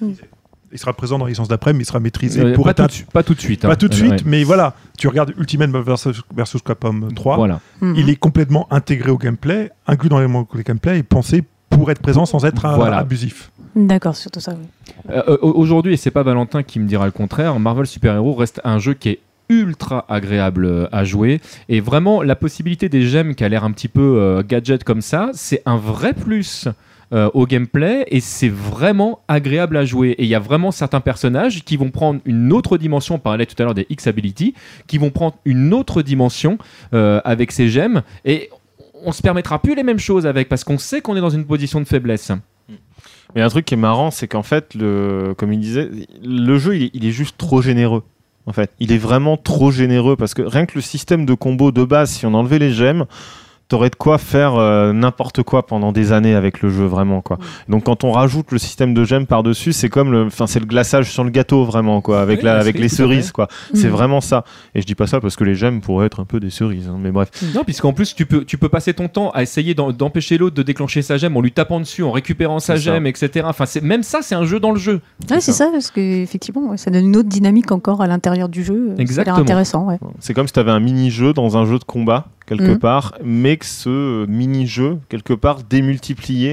Il sera présent dans la licence d'après, mais il sera maîtrisé pour pas tout de suite. Pas tout de suite, mais voilà. Tu regardes Ultimate versus Capcom 3, voilà. Il est complètement intégré au gameplay, inclus dans les gameplay, et pensé pour être présent sans être abusif. D'accord, surtout ça, oui. Aujourd'hui, et c'est pas Valentin qui me dira le contraire, Marvel Super Hero reste un jeu qui est ultra agréable à jouer, et vraiment la possibilité des gemmes qui a l'air un petit peu gadget comme ça, c'est un vrai plus au gameplay, et c'est vraiment agréable à jouer. Et il y a vraiment certains personnages qui vont prendre une autre dimension, on parlait tout à l'heure des X-Ability, qui vont prendre une autre dimension avec ces gemmes, et on se permettra plus les mêmes choses avec, parce qu'on sait qu'on est dans une position de faiblesse. Mais un truc qui est marrant, c'est qu'en fait, comme il disait, le jeu il est juste trop généreux. En fait, il est vraiment trop généreux, parce que rien que le système de combo de base, si on enlevait les gemmes, t'aurais de quoi faire n'importe quoi pendant des années avec le jeu, vraiment, quoi. Donc quand on rajoute le système de gemmes par-dessus, c'est comme c'est le glaçage sur le gâteau, vraiment, quoi, avec les cerises, quoi. C'est vraiment ça. Et je dis pas ça parce que les gemmes pourraient être un peu des cerises, hein, mais bref. Non, puisqu'en plus tu peux passer ton temps à essayer d'empêcher l'autre de déclencher sa gemme en lui tapant dessus, en récupérant sa gemme, etc. Enfin, même ça, c'est un jeu dans le jeu. Ouais, c'est ça, parce qu'effectivement, ça donne une autre dynamique encore à l'intérieur du jeu. Exactement. Ça a l'air intéressant, ouais. C'est comme si t'avais un mini-jeu dans un jeu de combat, quelque part, mais que ce mini-jeu, quelque part, démultipliait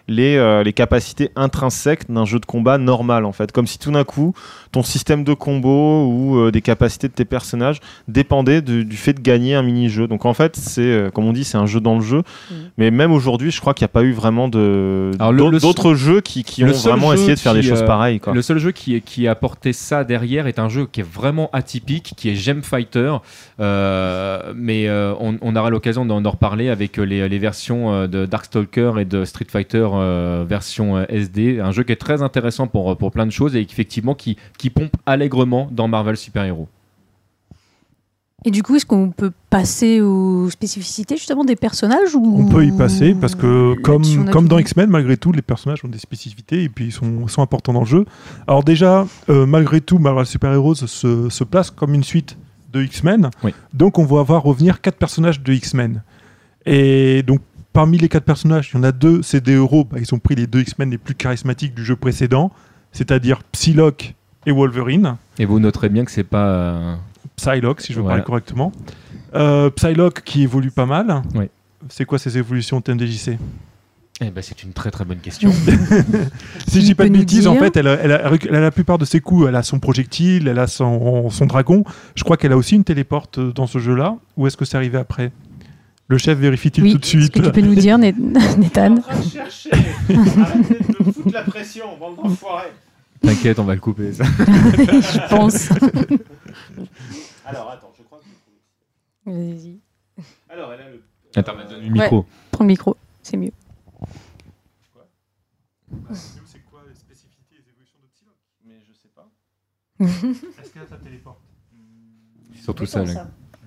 les capacités intrinsèques d'un jeu de combat normal en fait, comme si tout d'un coup ton système de combo ou des capacités de tes personnages dépendaient du fait de gagner un mini-jeu. Donc en fait c'est comme on dit, c'est un jeu dans le jeu, mais même aujourd'hui je crois qu'il n'y a pas eu vraiment d'autres jeux qui ont vraiment essayé de faire des choses pareilles, quoi. Le seul jeu qui a apporté ça derrière est un jeu qui est vraiment atypique, qui est Gem Fighter, mais on aura l'occasion d'en reparler avec les versions de Darkstalker et de Street Fighter version SD, un jeu qui est très intéressant pour plein de choses et effectivement qui pompe allègrement dans Marvel Super Hero. Et du coup, est-ce qu'on peut passer aux spécificités justement des personnages ou... On peut y passer parce que comme dans tout X-Men, malgré tout, les personnages ont des spécificités et puis ils sont importants dans le jeu. Alors déjà, malgré tout, Marvel Super Heroes se place comme une suite de X-Men. Oui. Donc on va voir revenir 4 personnages de X-Men. Et donc parmi les 4 personnages, il y en a 2, c'est des héros. Ils ont pris les 2 X-Men les plus charismatiques du jeu précédent, c'est-à-dire Psylocke et Wolverine. Et vous noterez bien que c'est pas... Psylocke, si je veux Voilà. parler correctement. Psylocke qui évolue pas mal. Oui. C'est quoi ces évolutions TMDJC? Eh ben, c'est une très très bonne question. Si je dis pas de peux nous bêtises, en dire fait, elle a la plupart de ses coups. Elle a son projectile, elle a son dragon. Je crois qu'elle a aussi une téléporte dans ce jeu-là. Ou est-ce que c'est arrivé après? Le chef vérifie-t-il Oui, tout de suite? est-ce que tu peux nous dire, Nathan? en train de chercher. Arrêtez de me foutre la pression, bande d'enfoirés. T'inquiète, on va le couper. Ça. Je pense. Alors attends, je crois que... Vas-y. Alors elle a le... Attends, donne le micro. Prends le micro, c'est mieux. C'est quoi les spécificités et les évolutions de Psylocke? Mais je sais pas. Est-ce qu'elle a sa téléporte? C'est surtout ça. Là.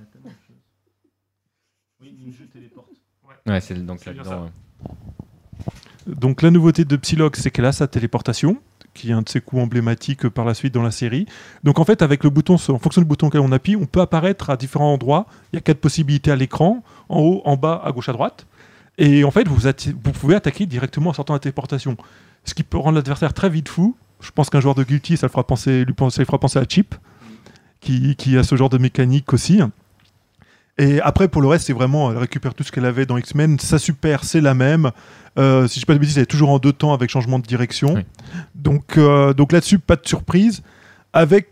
Oui, une jeu téléporte. Ouais, c'est donc C'est bien là-dedans. Donc la nouveauté de Psylocke, c'est qu'elle a sa téléportation, qui est un de ses coups emblématiques par la suite dans la série. Donc en fait, avec le bouton, en fonction du bouton auquel on appuie, on peut apparaître à différents endroits. Il y a 4 possibilités à l'écran, en haut, en bas, à gauche, à droite. Et en fait, vous pouvez attaquer directement en sortant de la téléportation. Ce qui peut rendre l'adversaire très vite fou. Je pense qu'un joueur de Guilty, ça lui fera penser à Chip, qui a ce genre de mécanique aussi. Et après, pour le reste, c'est vraiment, elle récupère tout ce qu'elle avait dans X-Men. Sa super, c'est la même. Si je ne dis pas de bêtises, elle est toujours en 2 temps avec changement de direction. Oui. Donc là-dessus, pas de surprise. Elle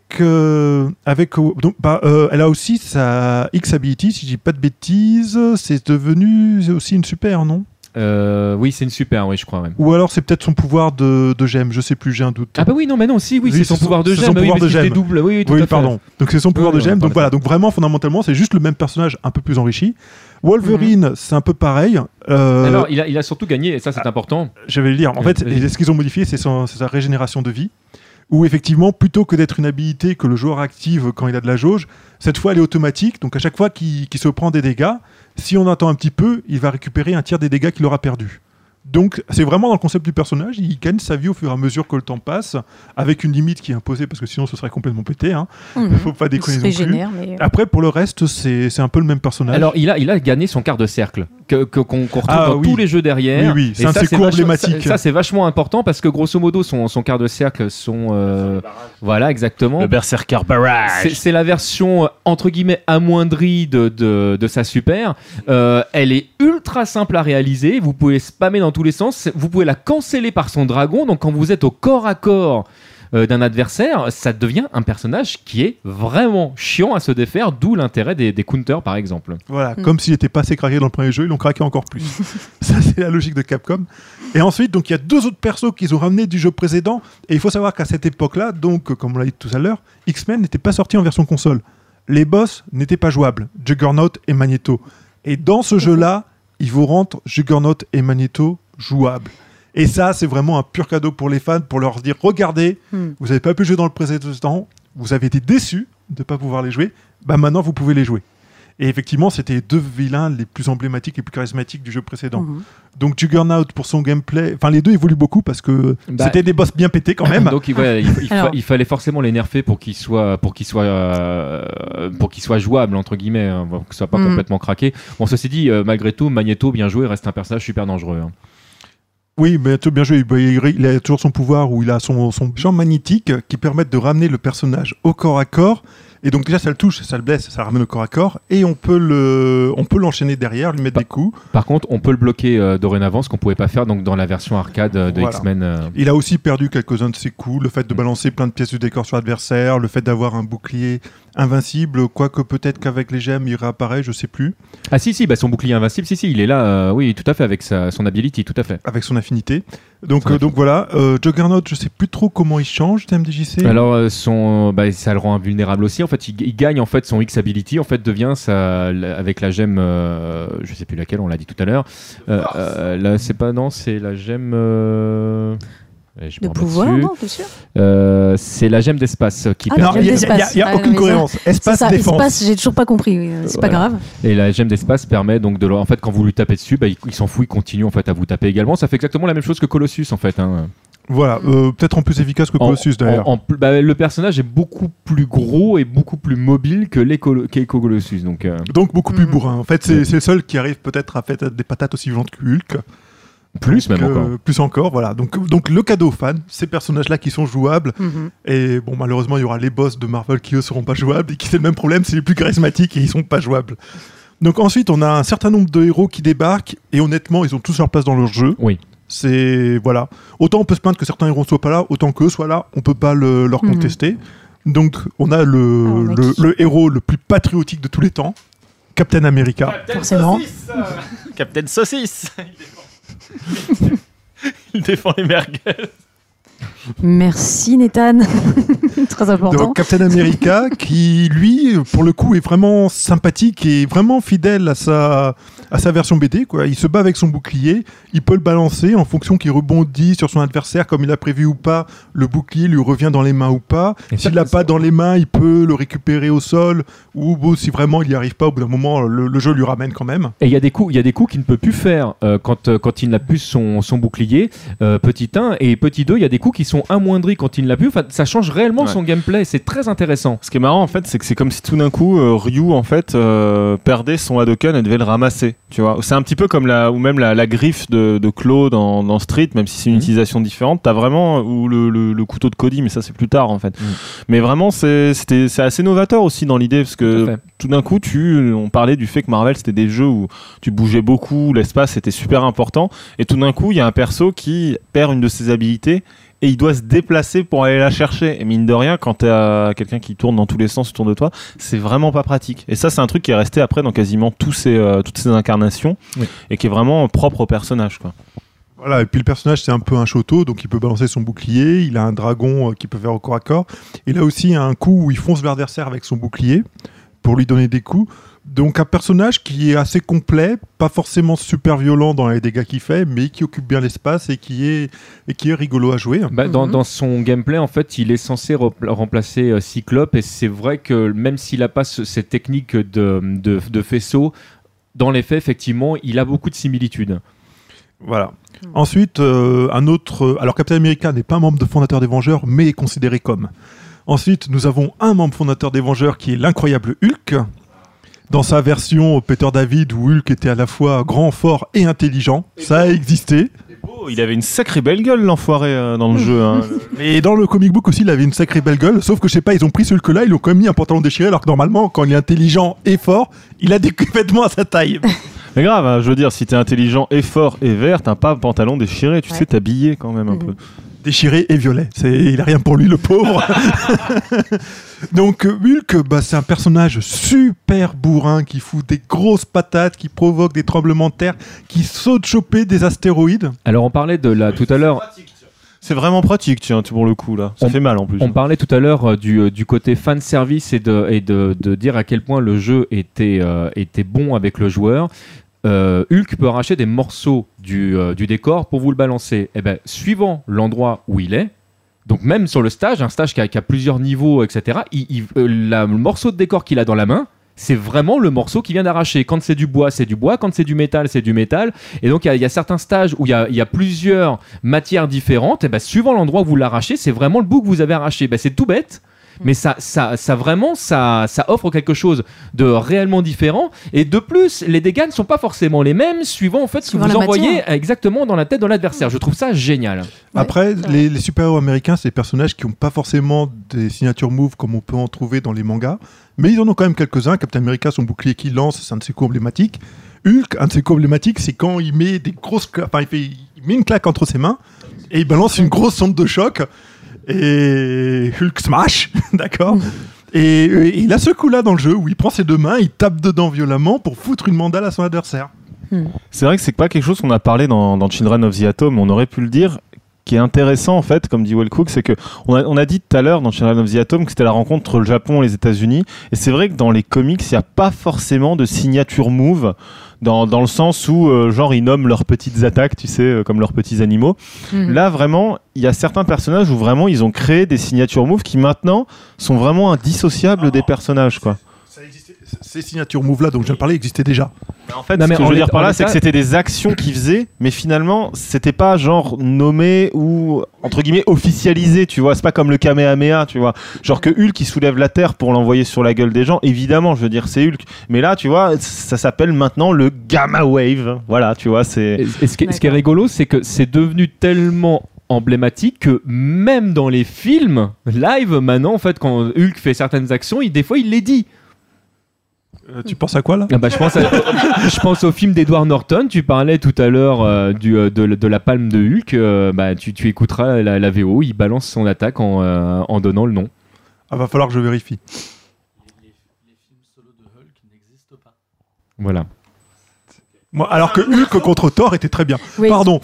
a aussi sa X-Ability, si je dis pas de bêtises, c'est devenu aussi une super, non? Oui, c'est une super, oui, je crois. Ouais. Ou alors c'est peut-être son pouvoir de gemme, je sais plus, j'ai un doute. Ah bah oui, non, mais non, si, oui, Oui, c'est son pouvoir de c'est gemme. son Oui, pouvoir mais de c'était gemme. double. Oui, tout à Oui, fait. pardon. Donc c'est son pouvoir Oui, de oui, on gemme. en Donc parlait voilà, donc vraiment fondamentalement, c'est juste le même personnage un peu plus enrichi. Wolverine, c'est un peu pareil. Alors, il a surtout gagné, et ça c'est important. Je vais le dire. En fait, vas-y. ce qu'ils ont modifié, c'est sa régénération de vie. Où effectivement, plutôt que d'être une habilité que le joueur active quand il a de la jauge, cette fois elle est automatique. Donc à chaque fois qu'il se prend des dégâts, si on attend un petit peu, il va récupérer un tiers des dégâts qu'il aura perdus. Donc c'est vraiment dans le concept du personnage, il gagne sa vie au fur et à mesure que le temps passe, avec une limite qui est imposée parce que sinon ce serait complètement pété. Il faut pas déconner non plus. Régénère, mais... Après pour le reste, c'est un peu le même personnage. Alors, il a gagné son quart de cercle, qu'on retrouve dans oui. tous les jeux derrière. Oui, c'est Et un de ça, ses coups vachement- emblématiques. Ça, c'est vachement important parce que grosso modo, son quart de cercle sont. Voilà, exactement. Le Berserker Barrage. C'est la version entre guillemets amoindrie de sa super. Elle est ultra simple à réaliser. Vous pouvez spammer dans tous les sens. Vous pouvez la canceller par son dragon. Donc quand vous êtes au corps à corps d'un adversaire, ça devient un personnage qui est vraiment chiant à se défaire. D'où l'intérêt des counters par exemple. Voilà, comme s'il n'était pas assez craqué dans le premier jeu, ils l'ont craqué encore plus. Ça, c'est la logique de Capcom. Et ensuite, donc il y a 2 autres persos qu'ils ont ramenés du jeu précédent. Et il faut savoir qu'à cette époque-là, donc comme on l'a dit tout à l'heure, X-Men n'était pas sorti en version console. Les boss n'étaient pas jouables, Juggernaut et Magneto. Et dans ce jeu-là, ils vous rendent Juggernaut et Magneto jouables. Et ça, c'est vraiment un pur cadeau pour les fans, pour leur dire, regardez, vous n'avez pas pu jouer dans le précédent, vous avez été déçus de ne pas pouvoir les jouer, bah maintenant vous pouvez les jouer. Et effectivement, c'était les 2 vilains les plus emblématiques et plus charismatiques du jeu précédent. Donc Juggernaut pour son gameplay, enfin les deux évoluent beaucoup parce que c'était des boss bien pétés quand même. Donc il fallait forcément les nerfer pour qu'ils soient jouables entre guillemets, pour qu'ils soient pas complètement craqués. Bon, ceci dit, malgré tout, Magneto bien joué reste un personnage super dangereux. Oui, mais bien joué. Il a toujours son pouvoir où il a son champ magnétique qui permet de ramener le personnage au corps à corps. Et donc déjà, ça le touche, ça le blesse, ça le ramène au corps à corps. Et on peut l'enchaîner derrière, lui mettre des coups. Par contre, on peut le bloquer dorénavant, ce qu'on pouvait pas faire donc, dans la version arcade de Voilà. X-Men. Il a aussi perdu quelques-uns de ses coups. Le fait de balancer plein de pièces du décor sur l'adversaire, le fait d'avoir un bouclier invincible, quoique peut-être qu'avec les gemmes, il réapparaît, je sais plus. Ah si, son bouclier invincible, si, il est là, oui, tout à fait, avec son ability, tout à fait. Avec son affinité. Donc voilà, Juggernaut, je sais plus trop comment il change, TMDJC. Alors, ça le rend invulnérable aussi. En fait, il gagne en fait, son X-ability, en fait, devient avec la gemme, je sais plus laquelle, on l'a dit tout à l'heure. Là, c'est la gemme... de pouvoir, non, t'es sûr? C'est la gemme d'espace qui Ah, permet... non, Il n'y a aucune cohérence. Espace, défense. Espace, j'ai toujours pas compris. C'est pas grave. Et la gemme d'espace permet donc en fait, quand vous lui tapez dessus, il s'en fout, il continue en fait à vous taper également. Ça fait exactement la même chose que Colossus en fait. Hein. Voilà, peut-être en plus efficace que Colossus d'ailleurs. Le personnage est beaucoup plus gros et beaucoup plus mobile que Colossus. Donc beaucoup plus bourrin. En fait, c'est le seul qui arrive peut-être à faire des patates aussi violentes que Hulk. Plus même encore. Plus encore, voilà. Donc le cadeau fan, ces personnages-là qui sont jouables. Et bon, malheureusement, il y aura les boss de Marvel qui eux seront pas jouables et qui c'est le même problème, c'est les plus charismatiques et ils sont pas jouables. Donc ensuite, on a un certain nombre de héros qui débarquent et honnêtement, ils ont tous leur place dans leur jeu. Oui. C'est voilà. Autant on peut se plaindre que certains héros ne soient pas là, autant qu'eux soient là, on peut pas leur contester. Donc on a le héros le plus patriotique de tous les temps, Captain America. Forcément. Captain Saucisse. Il défend les merguez. Merci Nathan. Très important. Donc Captain America qui lui pour le coup est vraiment sympathique et vraiment fidèle à sa version BD quoi. Il se bat avec son bouclier, il peut le balancer en fonction qu'il rebondit sur son adversaire comme il a prévu ou pas, le bouclier lui revient dans les mains ou pas. S'il l'a pas dans les mains, il peut le récupérer au sol ou si vraiment il n'y arrive pas au bout d'un moment le jeu lui ramène quand même. Et il y a des coups qu'il ne peut plus faire quand il n'a plus son bouclier petit 1 et petit 2, il y a des coups qui sont amoindris quand il ne l'a plus. Enfin, ça change réellement son gameplay, c'est très intéressant. Ce qui est marrant en fait, c'est que c'est comme si tout d'un coup Ryu en fait perdait son Hadouken et devait le ramasser. Tu vois, c'est un petit peu comme la griffe de Claw dans Street, même si c'est une utilisation différente. T'as vraiment ou le couteau de Cody, mais ça c'est plus tard en fait. Mais vraiment c'est assez novateur aussi dans l'idée parce que tout d'un coup on parlait du fait que Marvel c'était des jeux où tu bougeais beaucoup, l'espace était super important et tout d'un coup il y a un perso qui perd une de ses habilités et il doit se déplacer pour aller la chercher. Et mine de rien, quand t'as quelqu'un qui tourne dans tous les sens autour de toi, c'est vraiment pas pratique. Et ça, c'est un truc qui est resté après dans quasiment toutes ces incarnations et qui est vraiment propre au personnage, quoi. Voilà, et puis le personnage, c'est un peu un Shoto, donc il peut balancer son bouclier, il a un dragon qui peut faire au corps à corps. Il a aussi un coup où il fonce vers l'adversaire avec son bouclier pour lui donner des coups. Donc un personnage qui est assez complet, pas forcément super violent dans les dégâts qu'il fait, mais qui occupe bien l'espace et qui est rigolo à jouer. Dans son gameplay, en fait, il est censé remplacer Cyclope, et c'est vrai que même s'il n'a pas cette technique de faisceau, dans les faits, effectivement, il a beaucoup de similitudes. Voilà. Ensuite, alors Captain America n'est pas un membre fondateur des Vengeurs, mais est considéré comme. Ensuite, nous avons un membre fondateur des Vengeurs qui est l'incroyable Hulk. Dans sa version Peter David, où Hulk était à la fois grand, fort et intelligent. Ça a existé. Il avait une sacrée belle gueule, l'enfoiré, dans le jeu. Hein. Et dans le comic book aussi, il avait une sacrée belle gueule. Sauf que, je sais pas, ils ont pris ce Hulk-là, ils lui ont quand même mis un pantalon déchiré, alors que normalement, quand il est intelligent et fort, il a des vêtements à sa taille. Mais grave, hein, je veux dire, si t'es intelligent et fort et vert, t'as pas un pantalon déchiré, tu sais t'habiller quand même un peu. Déchiré et violet. Il a rien pour lui, le pauvre. Donc Hulk, c'est un personnage super bourrin qui fout des grosses patates, qui provoque des tremblements de terre, qui saute choper des astéroïdes. Alors on parlait tout à l'heure. C'est vraiment pratique, tiens, pour le coup là. Ça fait mal en plus. On parlait tout à l'heure du côté fan service et de dire à quel point le jeu était bon avec le joueur. Hulk peut arracher des morceaux du décor pour vous le balancer. Et suivant l'endroit où il est, donc même sur le stage, un stage qui a plusieurs niveaux, etc., le morceau de décor qu'il a dans la main, c'est vraiment le morceau qu'il vient d'arracher. Quand c'est du bois, c'est du bois. Quand c'est du métal, c'est du métal. Et donc, il y a certains stages où il y a plusieurs matières différentes. Et suivant l'endroit où vous l'arrachez, c'est vraiment le bout que vous avez arraché. C'est tout bête. Mais ça vraiment, ça offre quelque chose de réellement différent. Et de plus, les dégâts ne sont pas forcément les mêmes suivant en fait ce que vous envoyez exactement dans la tête de l'adversaire. Je trouve ça génial. Après, les super-héros américains, c'est des personnages qui n'ont pas forcément des signatures moves comme on peut en trouver dans les mangas, mais ils en ont quand même quelques-uns. Captain America, son bouclier qu'il lance, c'est un de ses coups emblématiques. Hulk, un de ses coups emblématiques, c'est quand il met des grosses il met une claque entre ses mains et il balance une grosse sonde de choc. Et Hulk smash, d'accord. Et il a ce coup-là dans le jeu où il prend ses deux mains, il tape dedans violemment pour foutre une mandale à son adversaire. C'est vrai que c'est pas quelque chose qu'on a parlé dans Children of the Atom, on aurait pu le dire. Qui est intéressant en fait, comme dit Wellcook, c'est que on a dit tout à l'heure dans Children of the Atom que c'était la rencontre entre le Japon et les États-Unis. Et c'est vrai que dans les comics, il n'y a pas forcément de signature move. Dans le sens où, genre, ils nomment leurs petites attaques, tu sais, comme leurs petits animaux. Là, vraiment, il y a certains personnages où vraiment ils ont créé des signatures moves qui maintenant sont vraiment indissociables des personnages, quoi. Ces signatures moves-là dont je viens de parler existaient déjà. En fait, ce que je veux dire par là, c'est que c'était des actions qu'ils faisaient, mais finalement, c'était pas genre nommé ou, entre guillemets, officialisé, tu vois. C'est pas comme le Kamehameha, tu vois. Genre que Hulk, il soulève la Terre pour l'envoyer sur la gueule des gens. Évidemment, je veux dire, c'est Hulk. Mais là, tu vois, ça s'appelle maintenant le Gamma Wave. Voilà, tu vois, c'est... Et ce qui est rigolo, c'est que c'est devenu tellement emblématique que même dans les films live, maintenant, en fait, quand Hulk fait certaines actions, des fois, il les dit. Tu penses à quoi là ? Je pense au film d'Edward Norton. Tu parlais tout à l'heure de la palme de Hulk. Tu écouteras la VO. Il balance son attaque en donnant le nom. Ah, va falloir que je vérifie. Les films solo de Hulk n'existent pas. Voilà. Moi, alors que Hulk contre Thor était très bien. Oui. Pardon.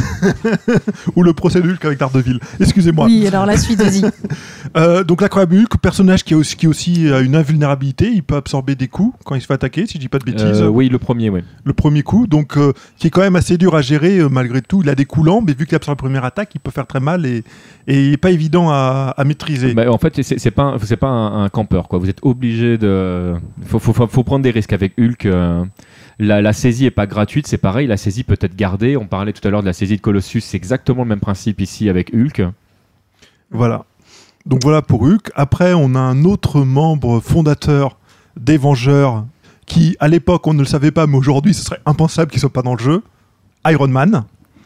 Ou le procès de Hulk avec Daredevil. Excusez-moi. Oui, alors la suite, vas-y. Donc l'incroyable Hulk, personnage qui aussi a une invulnérabilité, il peut absorber des coups quand il se fait attaquer, si je dis pas de bêtises. Oui, le premier, oui. Le premier coup, donc qui est quand même assez dur à gérer malgré tout. Il a des coups lents, mais vu qu'il absorbe la première attaque, il peut faire très mal et il est pas évident à maîtriser. En fait, c'est pas un campeur, quoi. Vous êtes obligé de. Faut prendre des risques avec Hulk. La saisie est pas gratuite, c'est pareil, la saisie peut être gardée. On parlait tout à l'heure de la saisie de Colossus, c'est exactement le même principe ici avec Hulk. Voilà. Donc voilà pour Hulk. Après, on a un autre membre fondateur des Vengeurs qui, à l'époque, on ne le savait pas, mais aujourd'hui, ce serait impensable qu'il soit pas dans le jeu. Iron Man,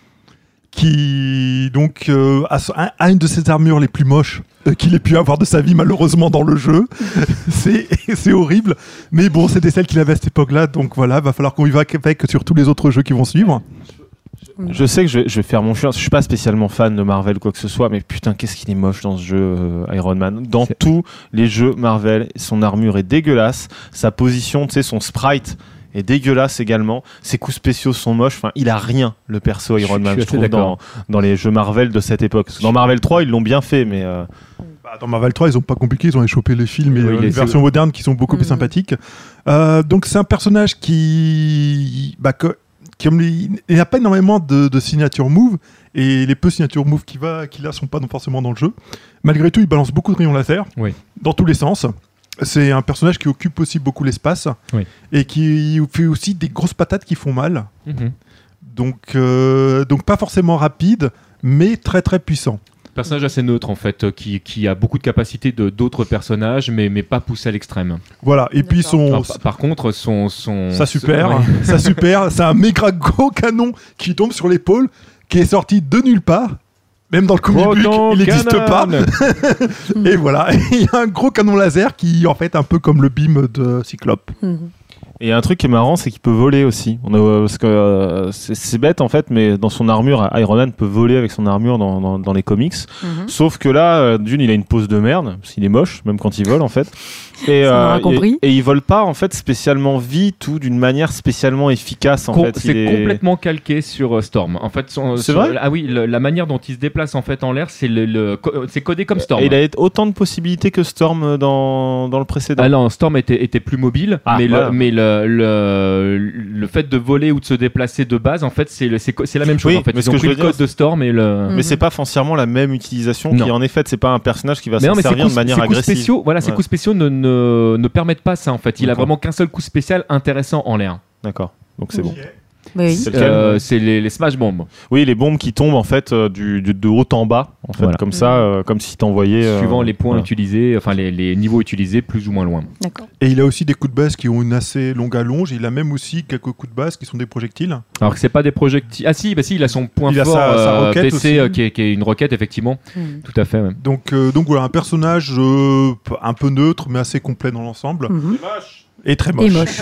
qui donc a une de ses armures les plus moches qu'il ait pu avoir de sa vie, malheureusement, dans le jeu. c'est horrible. Mais bon, c'était celle qu'il avait à cette époque-là, donc voilà, va falloir qu'on y va avec sur tous les autres jeux qui vont suivre. Je sais que je vais faire mon chien. Je suis pas spécialement fan de Marvel ou quoi que ce soit, mais putain, qu'est-ce qu'il est moche dans ce jeu, Iron Man. Dans tous les jeux Marvel, son armure est dégueulasse. Sa position, tu sais, son sprite est dégueulasse également. Ses coups spéciaux sont moches. Enfin, il a rien, le perso Iron Man, je trouve, dans les jeux Marvel de cette époque. Dans Marvel 3, ils l'ont bien fait, mais... Dans Marvel 3, ils ont pas compliqué, ils ont échopé les films et les versions modernes qui sont beaucoup plus sympathiques. Donc c'est un personnage qui il n'a pas énormément de signature move, et les peu signature move qu'il a sont pas forcément dans le jeu. Malgré tout, il balance beaucoup de rayons laser dans tous les sens. C'est un personnage qui occupe aussi beaucoup l'espace et qui fait aussi des grosses patates qui font mal. Donc pas forcément rapide, mais très très puissant. Personnage assez neutre en fait, qui a beaucoup de capacités d'autres personnages, mais pas poussé à l'extrême. Voilà, et puis par contre, ça super, c'est un méga gros canon qui tombe sur l'épaule, qui est sorti de nulle part. Même dans le comic book, il n'existe pas. Et voilà, il y a un gros canon laser qui, en fait, un peu comme le beam de Cyclope. Et un truc qui est marrant, c'est qu'il peut voler aussi. Parce que c'est bête en fait, mais dans son armure, Iron Man peut voler avec son armure dans les comics. Sauf que là, d'une, il a une pose de merde, parce qu'il est moche, même quand il vole en fait. Et il vole pas en fait spécialement vite ou d'une manière spécialement efficace en fait. C'est complètement calqué sur Storm. En fait, c'est vrai. Ah oui, la manière dont il se déplace en fait en l'air, c'est codé comme Storm. Et il a autant de possibilités que Storm dans le précédent. Ah non, Storm était plus mobile, mais le fait de voler ou de se déplacer de base, en fait, c'est la même chose. Oui, en fait, mais ils ont pris le code de Storm et Mais c'est pas foncièrement la même utilisation. Qui en effet, c'est pas un personnage qui va s'en servir de manière agressive. Ses coups spéciaux ne permettent pas ça en fait. Il a vraiment qu'un seul coup spécial intéressant en l'air. D'accord, donc c'est bon. Oui. C'est lequel C'est les Smash Bombs. Oui, les bombes qui tombent en fait de haut en bas, en fait, Voilà. comme ça, comme si t'envoyais. Suivant les points voilà. utilisés, enfin les niveaux utilisés, plus ou moins loin. D'accord. Et il a aussi des coups de base qui ont une assez longue allonge. Il a même aussi quelques coups de base qui sont des projectiles. Alors que c'est pas des projectiles. Ah si, il a son point Il a fort sa roquette PC aussi. qui est une roquette, effectivement. Mhm. Tout à fait. Ouais. Donc voilà, un personnage un peu neutre, mais assez complet dans l'ensemble. Mhm. Et très moche. Et moche.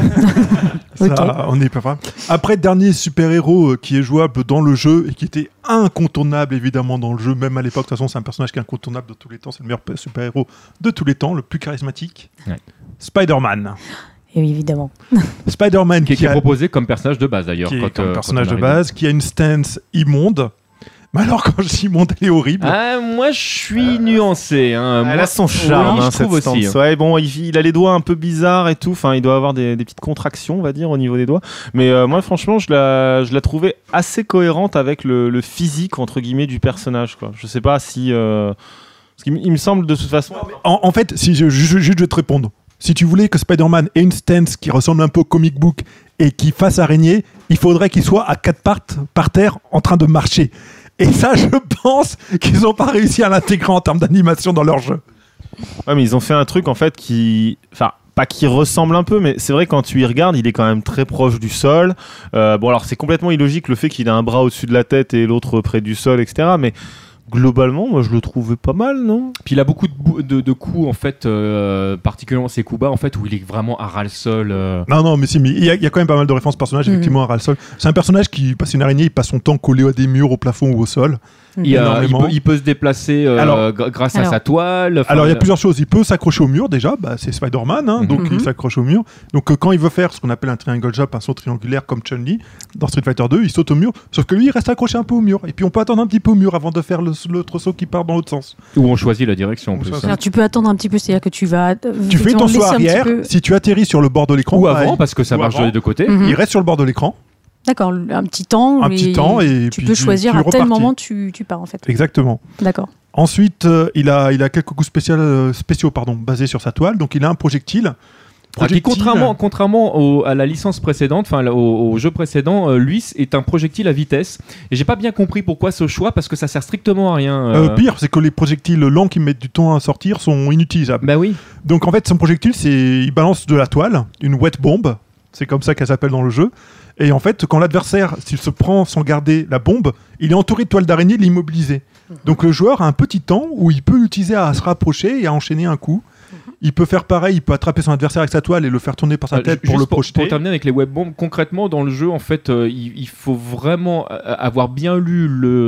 Ça, Ok. on n'est pas fan. Après, dernier super-héros qui est jouable dans le jeu et qui était incontournable évidemment dans le jeu, même à l'époque. De toute façon, c'est un personnage qui est incontournable de tous les temps. C'est le meilleur super-héros de tous les temps, le plus charismatique. Ouais. Spider-Man. Et oui, évidemment. Spider-Man Qui est a- proposé comme personnage de base d'ailleurs. qui est quand, comme quand personnage on de arrive. base, qui a une stance immonde. Mais alors, quand je dis immonde, elle est horrible. Ah, moi je suis nuancé. Hein. Elle Moi, a son charme, oui, hein, je trouve cette aussi. stance. Ouais, bon, il a les doigts un peu bizarres et tout. Enfin, il doit avoir des petites contractions, on va dire, au niveau des doigts. Mais moi, franchement, je la trouvais assez cohérente avec le physique entre guillemets du personnage. Quoi. Je sais pas si. Parce qu'il me semble de toute façon. En fait, si je vais te répondre. Si tu voulais que Spider-Man ait une stance qui ressemble un peu au comic book et qui fasse araignée, il faudrait qu'il soit à quatre pattes par terre en train de marcher. Et ça, je pense qu'ils n'ont pas réussi à l'intégrer en termes d'animation dans leur jeu. Ouais, mais ils ont fait un truc en fait qui. Enfin, pas qui ressemble un peu, mais c'est vrai quand tu y regardes, il est quand même très proche du sol. Bon, alors c'est complètement illogique le fait qu'il ait un bras au-dessus de la tête et l'autre près du sol, etc. Mais globalement, moi je le trouvais pas mal, non? Puis il a beaucoup de coups en fait, particulièrement ses coups bas en fait où il est vraiment à ras le sol. Non, mais si, mais il y a quand même pas mal de références personnages, effectivement, à Ralsol. C'est un personnage qui passe une araignée, il passe son temps collé à des murs, au plafond ou au sol. Énormément. Il peut se déplacer grâce à sa toile. Enfin, Alors, il y a plusieurs choses. Il peut s'accrocher au mur, déjà. Bah, c'est Spider-Man, hein, donc il s'accroche au mur. Donc, quand il veut faire ce qu'on appelle un triangle jump, un saut triangulaire comme Chun-Li, dans Street Fighter 2, il saute au mur. Sauf que lui, il reste accroché un peu au mur. Et puis, on peut attendre un petit peu au mur avant de faire l'autre saut qui part dans l'autre sens. Où on choisit la direction en plus. choisit. Alors, tu peux attendre un petit peu, c'est-à-dire que tu vas. Tu fais ton saut laisser un petit arrière. peu- Si tu atterris sur le bord de l'écran, Ou pareil, avant, parce que ça Ou marche avant. des deux côtés. Mhm. il reste sur le bord de l'écran. D'accord, un petit temps. Un petit temps, et tu puis peux choisir tu à tel repartis. moment tu pars en fait. Exactement. D'accord. Ensuite, il a quelques coups spéciaux basés sur sa toile. Donc, il a un projectile. Qui, contrairement à la licence précédente, enfin au jeu précédent, lui est un projectile à vitesse. Et j'ai pas bien compris pourquoi ce choix, parce que ça sert strictement à rien. Pire, c'est que les projectiles lents qui mettent du temps à sortir sont inutilisables. Bah oui. Donc en fait, son projectile, il balance de la toile, une wet bomb, c'est comme ça qu'elle s'appelle dans le jeu. Et en fait, quand l'adversaire, s'il se prend sans garder la bombe, il est entouré de toiles d'araignée, l'immobiliser. Donc le joueur a un petit temps où il peut l'utiliser à se rapprocher et à enchaîner un coup. Il peut faire pareil, il peut attraper son adversaire avec sa toile et le faire tourner par sa tête pour Juste le projeter. Pour terminer avec les web bombs, concrètement dans le jeu, en fait, il faut vraiment avoir bien lu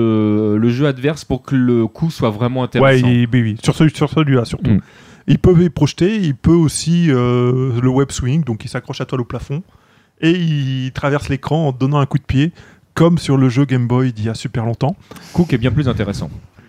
le jeu adverse pour que le coup soit vraiment intéressant. Oui, sur celui-là surtout. Mm. Il peut y projeter, il peut aussi le web swing, donc il s'accroche à toile au plafond et il traverse l'écran en donnant un coup de pied, comme sur le jeu Game Boy d'il y a super longtemps. Coup qui est bien plus intéressant.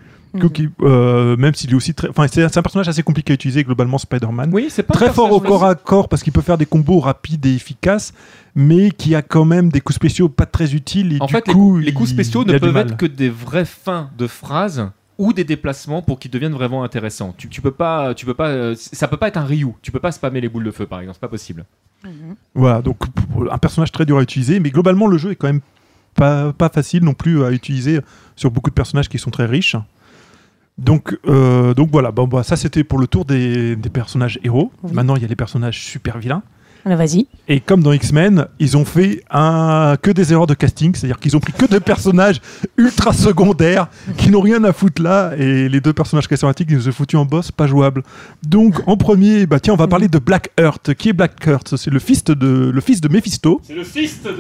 Même s'il est aussi très... Enfin, c'est un personnage assez compliqué à utiliser, globalement, Spider-Man. Oui, c'est pas Très un fort au personnage corps à corps parce qu'il peut faire des combos rapides et efficaces, mais qui a quand même des coups spéciaux pas très utiles. Et En du fait, coup, les coups spéciaux il a ne du peuvent mal. être que des vraies fins de phrases ou des déplacements pour qu'ils deviennent vraiment intéressants. Tu peux pas, ça peut pas être un Ryu. Tu peux pas spammer les boules de feu, par exemple, c'est pas possible. Voilà, donc un personnage très dur à utiliser, mais globalement, le jeu est quand même pas facile non plus à utiliser sur beaucoup de personnages qui sont très riches. Donc voilà, ça c'était pour le tour des personnages héros. Oui. Maintenant, il y a les personnages super vilains. Alors, vas-y. Et comme dans X-Men, ils ont fait que des erreurs de casting, c'est-à-dire qu'ils ont pris que des personnages ultra secondaires qui n'ont rien à foutre là, et les deux personnages charismatiques, ils nous ont foutus en boss pas jouables. Donc en premier, on va parler de Black Earth. Qui est Black Earth? C'est le fils de Mephisto. C'est le fils de...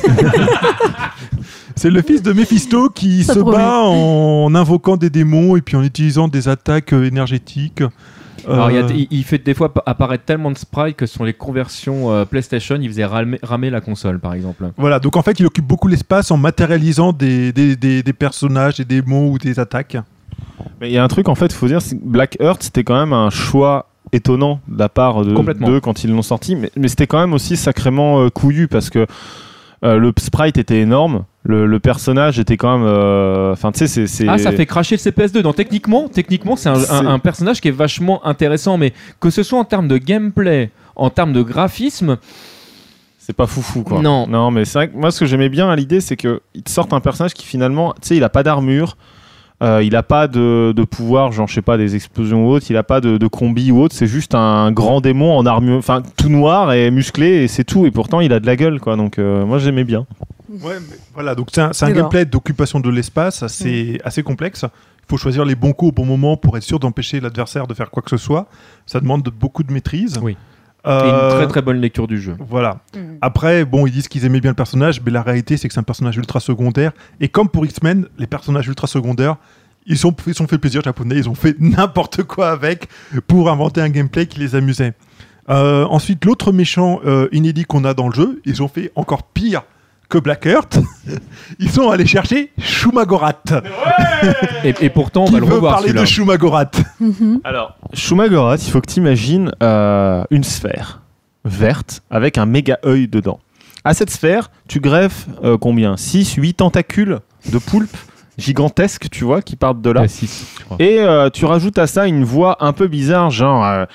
C'est le fils de Mephisto qui Ça se promet. bat en invoquant des démons et puis en utilisant des attaques énergétiques. Alors, il fait des fois apparaître tellement de sprites que sur les conversions PlayStation, il faisait ramer la console, par exemple. Voilà, donc en fait, il occupe beaucoup l'espace en matérialisant des personnages, des démons ou des attaques. Mais il y a un truc en fait, il faut dire, c'est que Black Earth, c'était quand même un choix étonnant de la part Complètement. d'eux quand ils l'ont sorti, mais c'était quand même aussi sacrément couillu parce que le sprite était énorme, le personnage était quand même... Enfin, tu sais, c'est... Ah, ça fait cracher le CPS2. Donc, techniquement, c'est un personnage qui est vachement intéressant, mais que ce soit en termes de gameplay, en termes de graphisme, C'est pas foufou, quoi. Non. Non, mais c'est vrai que moi, ce que j'aimais bien à l'idée, c'est qu'ils te sortent un personnage qui, finalement, tu sais, il a pas d'armure, il a pas de pouvoir, genre, je sais pas, des explosions ou autres, il a pas de combi ou autre, c'est juste un grand démon en armure, enfin, tout noir et musclé, et c'est tout. Et pourtant, il a de la gueule, quoi. Donc, moi, j'aimais bien. Ouais, mais voilà, donc c'est un D'accord. gameplay d'occupation de l'espace assez complexe. Il faut choisir les bons coups au bon moment pour être sûr d'empêcher l'adversaire de faire quoi que ce soit. Ça demande beaucoup de maîtrise. Oui. Et une très très bonne lecture du jeu. Voilà. Mhm. Après, bon, ils disent qu'ils aimaient bien le personnage, mais la réalité, c'est que c'est un personnage ultra secondaire. Et comme pour X-Men, les personnages ultra secondaires, ils sont fait plaisir japonais, ils ont fait n'importe quoi avec pour inventer un gameplay qui les amusait. Ensuite, l'autre méchant inédit qu'on a dans le jeu, ils ont fait encore pire que Blackheart. Ils sont allés chercher Shumagorath. Et pourtant, on Qui va le veut revoir parler celui-là. de Shumagorath? Alors, Shumagorath, il faut que tu imagines une sphère verte avec un méga œil dedans. À cette sphère, tu greffes combien 6, 8 tentacules de poulpe gigantesques, tu vois, qui partent de là. Ouais, 6, je crois. Et tu rajoutes à ça une voix un peu bizarre, genre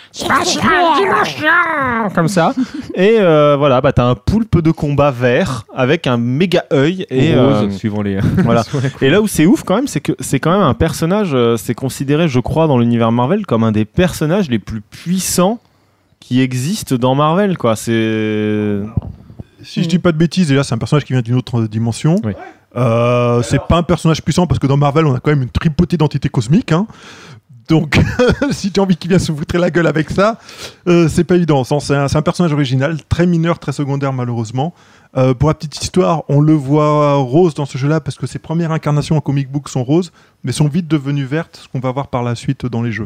comme ça. Et voilà, bah, t'as un poulpe de combat vert avec un méga œil. Et Rose, suivant les. voilà. suivant les couleurs. Et là où c'est ouf quand même, c'est que c'est quand même un personnage, c'est considéré, je crois, dans l'univers Marvel comme un des personnages les plus puissants qui existent dans Marvel, quoi. C'est... Si je dis pas de bêtises, déjà c'est un personnage qui vient d'une autre dimension. Oui. C'est pas un personnage puissant parce que dans Marvel on a quand même une tripotée d'entités cosmiques. Hein. Donc si tu as envie qu'il vienne se foutre la gueule avec ça, c'est pas évident. C'est un personnage original, très mineur, très secondaire malheureusement. Pour la petite histoire, on le voit rose dans ce jeu-là parce que ses premières incarnations en comic book sont roses, mais sont vite devenues vertes, ce qu'on va voir par la suite dans les jeux.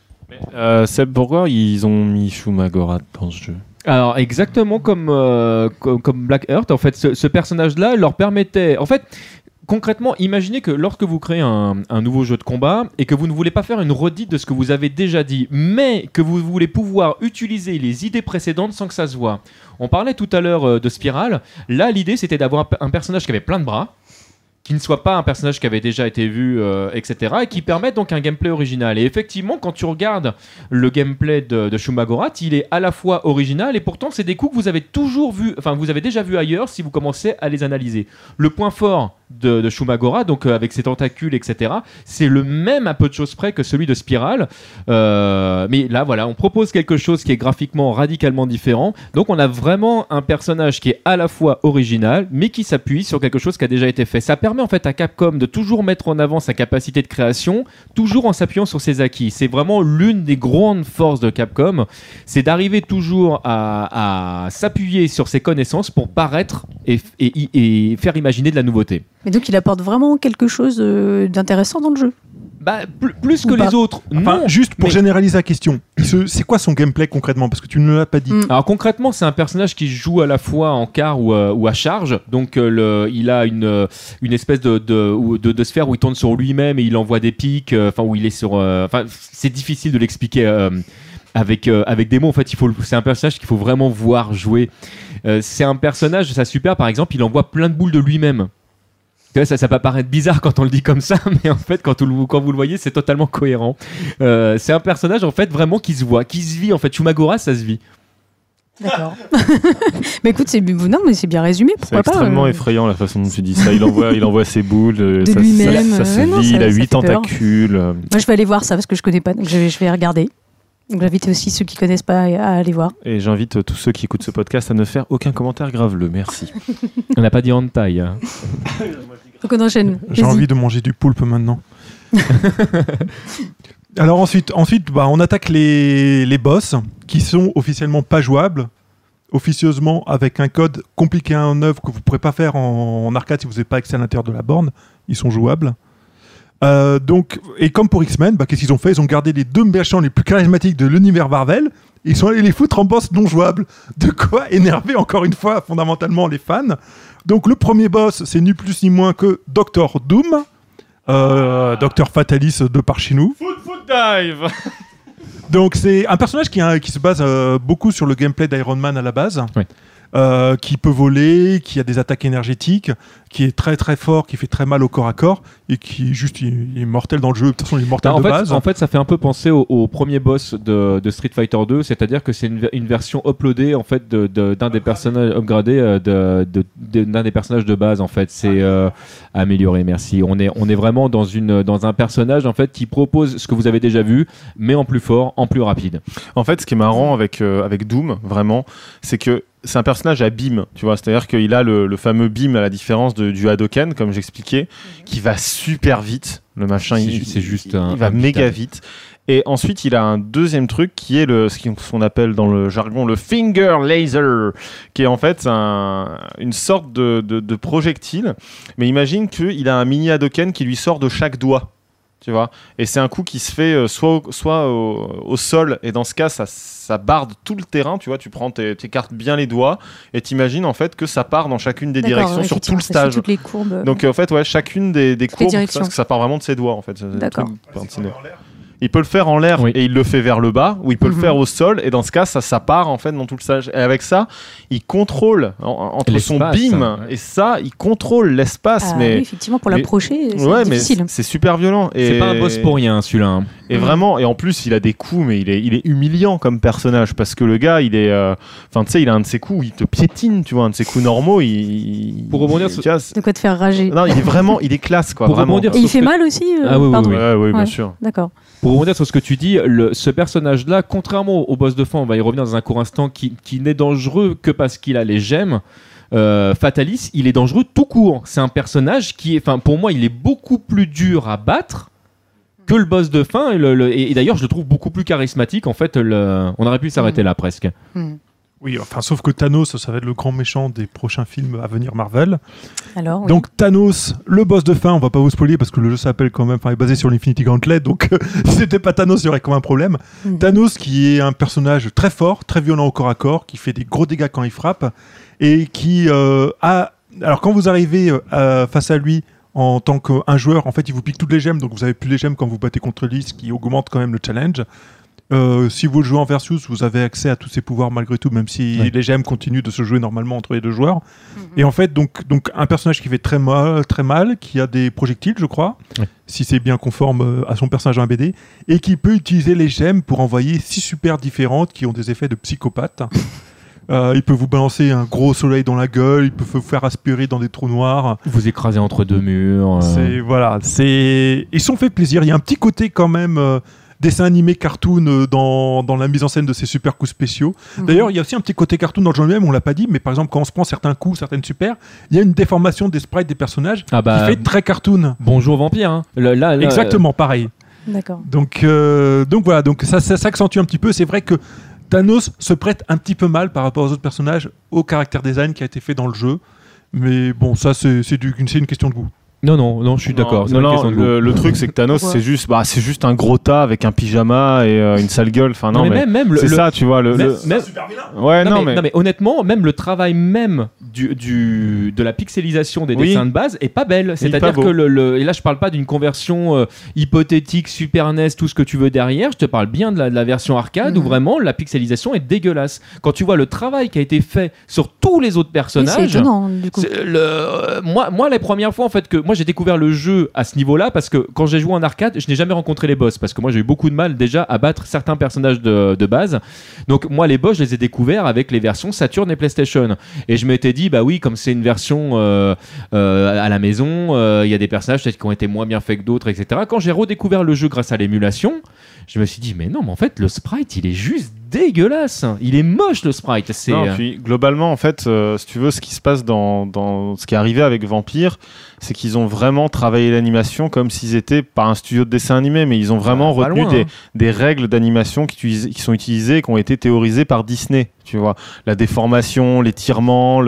Seb, pourquoi ils ont mis Shumagorath dans ce jeu? Alors exactement comme Blackheart, en fait, ce personnage-là leur permettait, en fait, concrètement, imaginez que lorsque vous créez un nouveau jeu de combat et que vous ne voulez pas faire une redite de ce que vous avez déjà dit, mais que vous voulez pouvoir utiliser les idées précédentes sans que ça se voit. On parlait tout à l'heure de Spiral. Là, l'idée c'était d'avoir un personnage qui avait plein de bras, qui ne soit pas un personnage qui avait déjà été vu, etc., et qui permette donc un gameplay original. Et effectivement, quand tu regardes le gameplay de Shumagorath, il est à la fois original, et pourtant, c'est des coups que vous avez toujours vu, enfin, vous avez déjà vu ailleurs si vous commencez à les analyser. Le point fort de Shumagorath, donc avec ses tentacules, etc., c'est le même à peu de choses près que celui de Spiral. Mais là, voilà, on propose quelque chose qui est graphiquement radicalement différent. Donc, on a vraiment un personnage qui est à la fois original, mais qui s'appuie sur quelque chose qui a déjà été fait. Ça permet en fait à Capcom de toujours mettre en avant sa capacité de création, toujours en s'appuyant sur ses acquis. C'est vraiment l'une des grandes forces de Capcom, c'est d'arriver toujours à s'appuyer sur ses connaissances pour paraître et faire imaginer de la nouveauté. Mais donc il apporte vraiment quelque chose d'intéressant dans le jeu. Bah, plus que Ou pas. les autres, Enfin, non. juste pour mais- généraliser la question, c'est quoi son gameplay concrètement? Parce que tu ne l'as pas dit. Alors concrètement, c'est un personnage qui joue à la fois en quart ou à charge. Donc il a une espèce de sphère où il tourne sur lui-même et il envoie des pics. Enfin où il est sur. Enfin c'est difficile de l'expliquer avec des mots. En fait, c'est un personnage qu'il faut vraiment voir jouer. C'est un personnage, ça super. Par exemple, il envoie plein de boules de lui-même. Ça peut paraître bizarre quand on le dit comme ça, mais en fait, quand vous le voyez, c'est totalement cohérent. C'est un personnage en fait vraiment qui se voit, qui se vit. En fait, Shumagorath, ça se vit. D'accord. Mais écoute, non, mais c'est bien résumé. C'est Pourquoi pas extrêmement effrayant la façon dont tu dis ça. Il envoie ses boules, De ça, lui-même, ça se non, vit, ça- il a ça 8 fait peur. tentacules. Moi, je vais aller voir ça parce que je connais pas, donc je vais regarder. Donc j'invite aussi ceux qui connaissent pas à aller voir. Et j'invite tous ceux qui écoutent ce podcast à ne faire aucun commentaire grave-le. Merci. On n'a pas dit hentai. Hein. Donc on enchaîne. J'ai Vas-y. envie de manger du poulpe maintenant. Alors ensuite bah, on attaque les boss qui sont officiellement pas jouables, officieusement avec un code compliqué en œuvre que vous ne pourrez pas faire en arcade si vous n'avez pas accès à l'intérieur de la borne. Ils sont jouables. Donc, et comme pour X-Men, bah, qu'est-ce qu'ils ont fait? Ils ont gardé les deux méchants les plus charismatiques de l'univers Marvel. Et ils sont allés les foutre en boss non jouables. De quoi énerver encore une fois fondamentalement les fans. Donc le premier boss, c'est ni plus ni moins que Dr Doom, Dr Fatalis de par chez nous. Foot dive. Donc c'est un personnage qui se base beaucoup sur le gameplay d'Iron Man à la base. Oui. qui peut voler, qui a des attaques énergétiques, qui est très très fort, qui fait très mal au corps à corps et qui juste il est mortel dans le jeu. De toute façon, il est mortel de base. En fait, ça fait un peu penser au premier boss de Street Fighter 2, c'est-à-dire que c'est une version uploadée en fait d'un des personnages upgradés d'un des personnages de base en fait. C'est amélioré. Merci. On est vraiment dans un personnage en fait qui propose ce que vous avez déjà vu, mais en plus fort, en plus rapide. En fait, ce qui est marrant avec Doom, vraiment, c'est que c'est un personnage à beam, tu vois, c'est-à-dire qu'il a le fameux beam à la différence du Hadoken, comme j'expliquais, qui va super vite. Le machin, il va méga vite. Et ensuite, il a un deuxième truc qui est ce qu'on appelle dans le jargon le finger laser, qui est en fait une sorte de projectile. Mais imagine qu'il a un mini Hadoken qui lui sort de chaque doigt. Tu vois, et c'est un coup qui se fait soit au sol, et dans ce cas ça barde tout le terrain, tu vois, tu prends t'écartes bien les doigts et t'imagines en fait que ça part dans chacune des directions sur tout le stage. Toutes les courbes. Donc en fait chacune des courbes, parce que ça part vraiment de ses doigts en fait. D'accord. Il peut le faire en l'air, oui, et il le fait vers le bas, ou il peut le faire au sol, et dans ce cas, ça part en fait dans tout le stage. Et avec ça, il contrôle entre son beam et ça, il contrôle l'espace. Oui, effectivement, pour l'approcher, c'est difficile. Mais c'est super violent. C'est pas un boss pour rien, celui-là. Et vraiment, et en plus, il a des coups, mais il est humiliant comme personnage, parce que le gars, il est, enfin, tu sais, il a un de ses coups où il te piétine, tu vois, un de ses coups normaux, pour rebondir, de quoi te faire rager. Non, il est classe, quoi. Pour vraiment. Et il fait mal aussi. Oui, bien sûr. D'accord. Pour rebondir sur ce que tu dis, ce personnage-là, contrairement au boss de fin, on va y revenir dans un court instant, qui n'est dangereux que parce qu'il a les gemmes. Fatalis, il est dangereux tout court. C'est un personnage qui est, enfin, pour moi, il est beaucoup plus dur à battre que le boss de fin. Et d'ailleurs, je le trouve beaucoup plus charismatique. En fait, on aurait pu s'arrêter là presque. Oui, enfin, sauf que Thanos, ça va être le grand méchant des prochains films à venir Marvel. Alors, oui. Donc Thanos, le boss de fin, on va pas vous spoiler parce que le jeu s'appelle quand même, enfin, est basé sur l'Infinity Gauntlet, donc si c'était pas Thanos, il y aurait quand même un problème. Thanos, qui est un personnage très fort, très violent au corps à corps, qui fait des gros dégâts quand il frappe, et qui alors quand vous arrivez face à lui en tant qu'un joueur, en fait, il vous pique toutes les gemmes, donc vous avez plus les gemmes quand vous battez contre lui, ce qui augmente quand même le challenge. Si vous le jouez en versus, vous avez accès à tous ses pouvoirs malgré tout, même si les gemmes continuent de se jouer normalement entre les deux joueurs. Et en fait, donc un personnage qui fait très mal, qui a des projectiles, je crois, si c'est bien conforme à son personnage en BD, et qui peut utiliser les gemmes pour envoyer 6 super différentes qui ont des effets de psychopathe. Il peut vous balancer un gros soleil dans la gueule, il peut vous faire aspirer dans des trous noirs. Vous écraser entre deux murs. Ils sont fait plaisir. Il y a un petit côté quand même dessin animé cartoon dans la mise en scène de ces super coups spéciaux. D'ailleurs, il y a aussi un petit côté cartoon dans le jeu même, on l'a pas dit, mais par exemple, quand on se prend certains coups, certaines super, il y a une déformation des sprites des personnages qui fait très cartoon. Bonjour Vampire, hein. Là, exactement, pareil. D'accord. Donc voilà, donc ça s'accentue un petit peu. C'est vrai que Thanos se prête un petit peu mal par rapport aux autres personnages, au caractère design qui a été fait dans le jeu. Mais bon, ça, c'est une question de goût. Non, je suis d'accord. Le truc, c'est que Thanos, c'est juste un gros tas avec un pyjama et une sale gueule. Enfin, non, mais même c'est ça, tu vois. C'est super vilain. Ouais, non, mais honnêtement, même le travail même de la pixelisation des dessins de base est pas belle. C'est-à-dire que et là, je parle pas d'une conversion hypothétique, Super NES, tout ce que tu veux derrière. Je te parle bien de la version arcade où vraiment la pixelisation est dégueulasse. Quand tu vois le travail qui a été fait sur tous les autres personnages, c'est étonnant, du coup. Moi, les premières fois, en fait, que moi j'ai découvert le jeu à ce niveau-là parce que quand j'ai joué en arcade, je n'ai jamais rencontré les boss parce que moi j'ai eu beaucoup de mal déjà à battre certains personnages de base. Donc moi les boss, je les ai découverts avec les versions Saturn et PlayStation. Et je m'étais dit bah oui, comme c'est une version à la maison, il y a des personnages peut-être qui ont été moins bien faits que d'autres, etc. Quand j'ai redécouvert le jeu grâce à l'émulation, je me suis dit mais non, mais en fait le sprite il est juste dégueulasse, il est moche le sprite. Puis globalement en fait, si tu veux, ce qui se passe dans ce qui est arrivé avec Vampire, c'est qu'ils ont vraiment travaillé l'animation comme s'ils étaient pas un studio de dessin animé, mais ils ont vraiment retenu des règles d'animation qui sont utilisées, qui ont été théorisées par Disney. Tu vois, la déformation, l'étirement,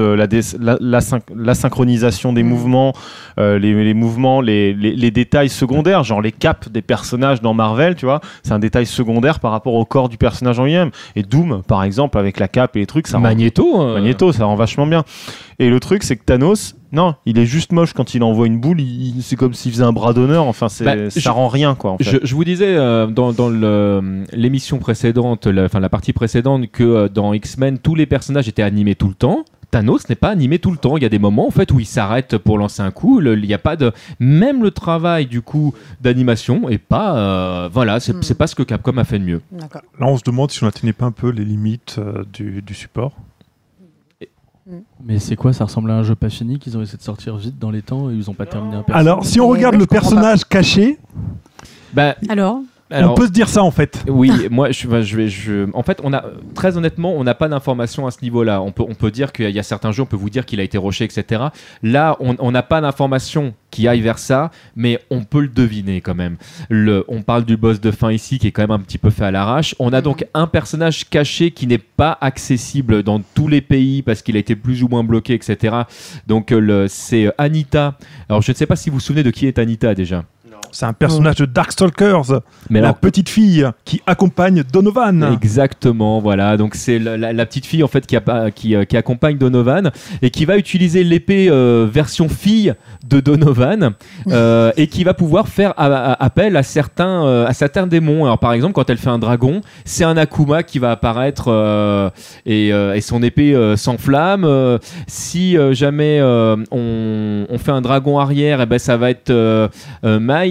la synchronisation des mouvements, les mouvements, les détails secondaires, genre les capes des personnages dans Marvel, tu vois, c'est un détail secondaire par rapport au corps du personnage en lui-même. Et Doom, par exemple, avec la cape et les trucs, ça Magneto, ça rend vachement bien. Et le truc, c'est que Thanos, non, il est juste moche quand il envoie une boule. C'est comme s'il faisait un bras d'honneur. Enfin, ça rend rien, quoi. En fait. Je vous disais dans l'émission précédente, la partie précédente, que dans X-Men, tous les personnages étaient animés tout le temps. Thanos n'est pas animé tout le temps. Il y a des moments en fait où il s'arrête pour lancer un coup. Il y a pas de même le travail du coup d'animation et pas c'est pas ce que Capcom a fait de mieux. D'accord. Là, on se demande si on n'atteignait pas un peu les limites du support. Mais c'est quoi? Ça ressemble à un jeu pas fini qu'ils ont essayé de sortir vite dans les temps et ils ont pas terminé un personnage. Alors, si on regarde le personnage caché, Alors, on peut se dire ça en fait. Oui, moi, en fait, très honnêtement, on n'a pas d'informations à ce niveau-là. On peut dire qu'il y a certains jeux, on peut vous dire qu'il a été rushé, etc. Là, on n'a pas d'informations qui aillent vers ça, mais on peut le deviner quand même. On parle du boss de fin ici, qui est quand même un petit peu fait à l'arrache. On a donc un personnage caché qui n'est pas accessible dans tous les pays parce qu'il a été plus ou moins bloqué, etc. Donc, c'est Anita. Alors, je ne sais pas si vous vous souvenez de qui est Anita déjà. C'est un personnage de Darkstalkers, Mais la alors, petite fille qui accompagne Donovan. Exactement, voilà. Donc c'est la petite fille en fait qui accompagne Donovan et qui va utiliser l'épée version fille de Donovan et qui va pouvoir faire appel à certains démons. Alors par exemple, quand elle fait un dragon, c'est un Akuma qui va apparaître et son épée s'enflamme. Si jamais on fait un dragon arrière, et ben ça va être Mei,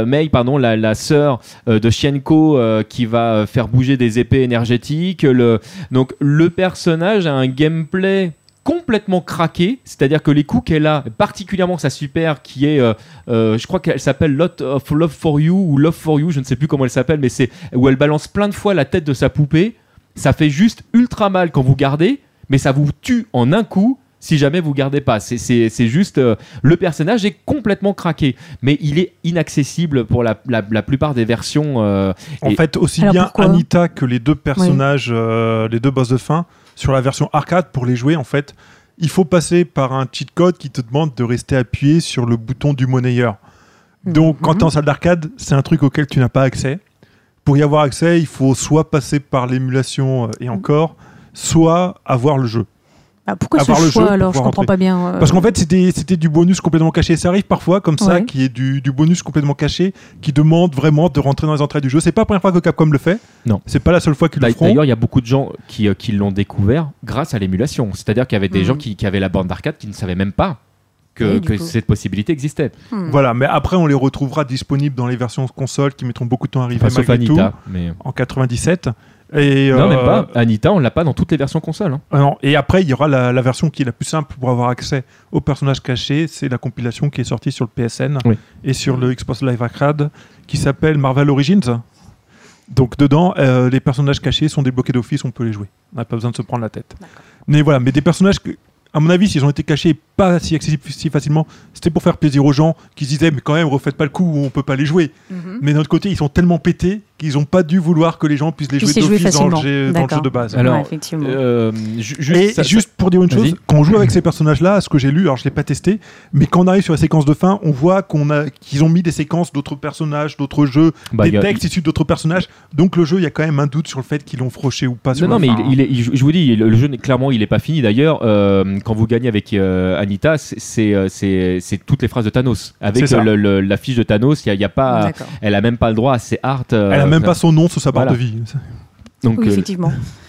la sœur de Shienko qui va faire bouger des épées énergétiques. Donc le personnage a un gameplay complètement craqué, c'est-à-dire que les coups qu'elle a, particulièrement sa super qui est, je crois qu'elle s'appelle Lot of Love for You ou Love for You, je ne sais plus comment elle s'appelle, mais c'est où elle balance plein de fois la tête de sa poupée. Ça fait juste ultra mal quand vous gardez, mais ça vous tue en un coup si jamais vous gardez pas. C'est juste le personnage est complètement craqué, mais il est inaccessible pour la plupart des versions. En fait, aussi Alors bien pourquoi Anita que les deux personnages, les deux boss de fin, sur la version arcade, pour les jouer, en fait, il faut passer par un cheat code qui te demande de rester appuyé sur le bouton du monnayeur. Donc, quand tu es en salle d'arcade, c'est un truc auquel tu n'as pas accès. Pour y avoir accès, il faut soit passer par l'émulation et encore, soit avoir le jeu. Pourquoi Avoir ce le choix jeu alors? pour Je comprends rentrer. pas bien. Parce qu'en fait, c'était du bonus complètement caché. Ça arrive parfois comme ça, Ouais. qu'il y ait du bonus complètement caché qui demande vraiment de rentrer dans les entrées du jeu. C'est pas la première fois que Capcom le fait. Non. C'est pas la seule fois qu'ils le feront. D'ailleurs, il y a beaucoup de gens qui l'ont découvert grâce à l'émulation. C'est-à-dire qu'il y avait des gens qui avaient la bande d'arcade qui ne savaient même pas que du coup. cette possibilité existait. Voilà, mais après, on les retrouvera disponibles dans les versions console qui mettront beaucoup de temps à arriver Enfin, sauf malgré Anita. tout, Mais... en 97. Et, Non, même pas. Anita, on l'a pas dans toutes les versions console. Hein. non. Et après, il y aura la version qui est la plus simple pour avoir accès aux personnages cachés. C'est la compilation qui est sortie sur le PSN Oui. et sur le Xbox Live Arcade qui s'appelle Marvel Origins. Donc dedans, les personnages cachés sont débloqués d'office, on peut les jouer. On n'a pas besoin de se prendre la tête. Mais voilà, mais des personnages que, à mon avis, s'ils ont été cachés et pas si accessibles si facilement, c'était pour faire plaisir aux gens qui se disaient mais quand même refaites pas le coup, on peut pas les jouer. Mais d'un autre côté, ils sont tellement pétés qu'ils ont pas dû vouloir que les gens puissent les jouer Puissent les jouer d'office dans le facilement. jeu D'accord. de base. Alors, Ouais, effectivement. Juste pour dire une Vas-y. chose, quand on joue avec ces personnages-là, ce que j'ai lu, alors je l'ai pas testé, mais quand on arrive sur la séquence de fin, on voit qu'ils ont mis des séquences d'autres personnages, d'autres jeux, Bah, des textes issus d'autres personnages. Donc le jeu, il y a quand même un doute sur le fait qu'ils l'ont froché ou pas. Sur Non, la mais fin, hein. je vous dis, le jeu, clairement, il est pas fini. D'ailleurs, quand vous gagnez avec Anita, c'est toutes les phrases de Thanos. Avec C'est ça. la fiche de Thanos, il y a pas, D'accord. elle a même pas le droit à ses art. Elle a même pas son nom sur sa barre voilà. de vie. Donc, Oui, effectivement.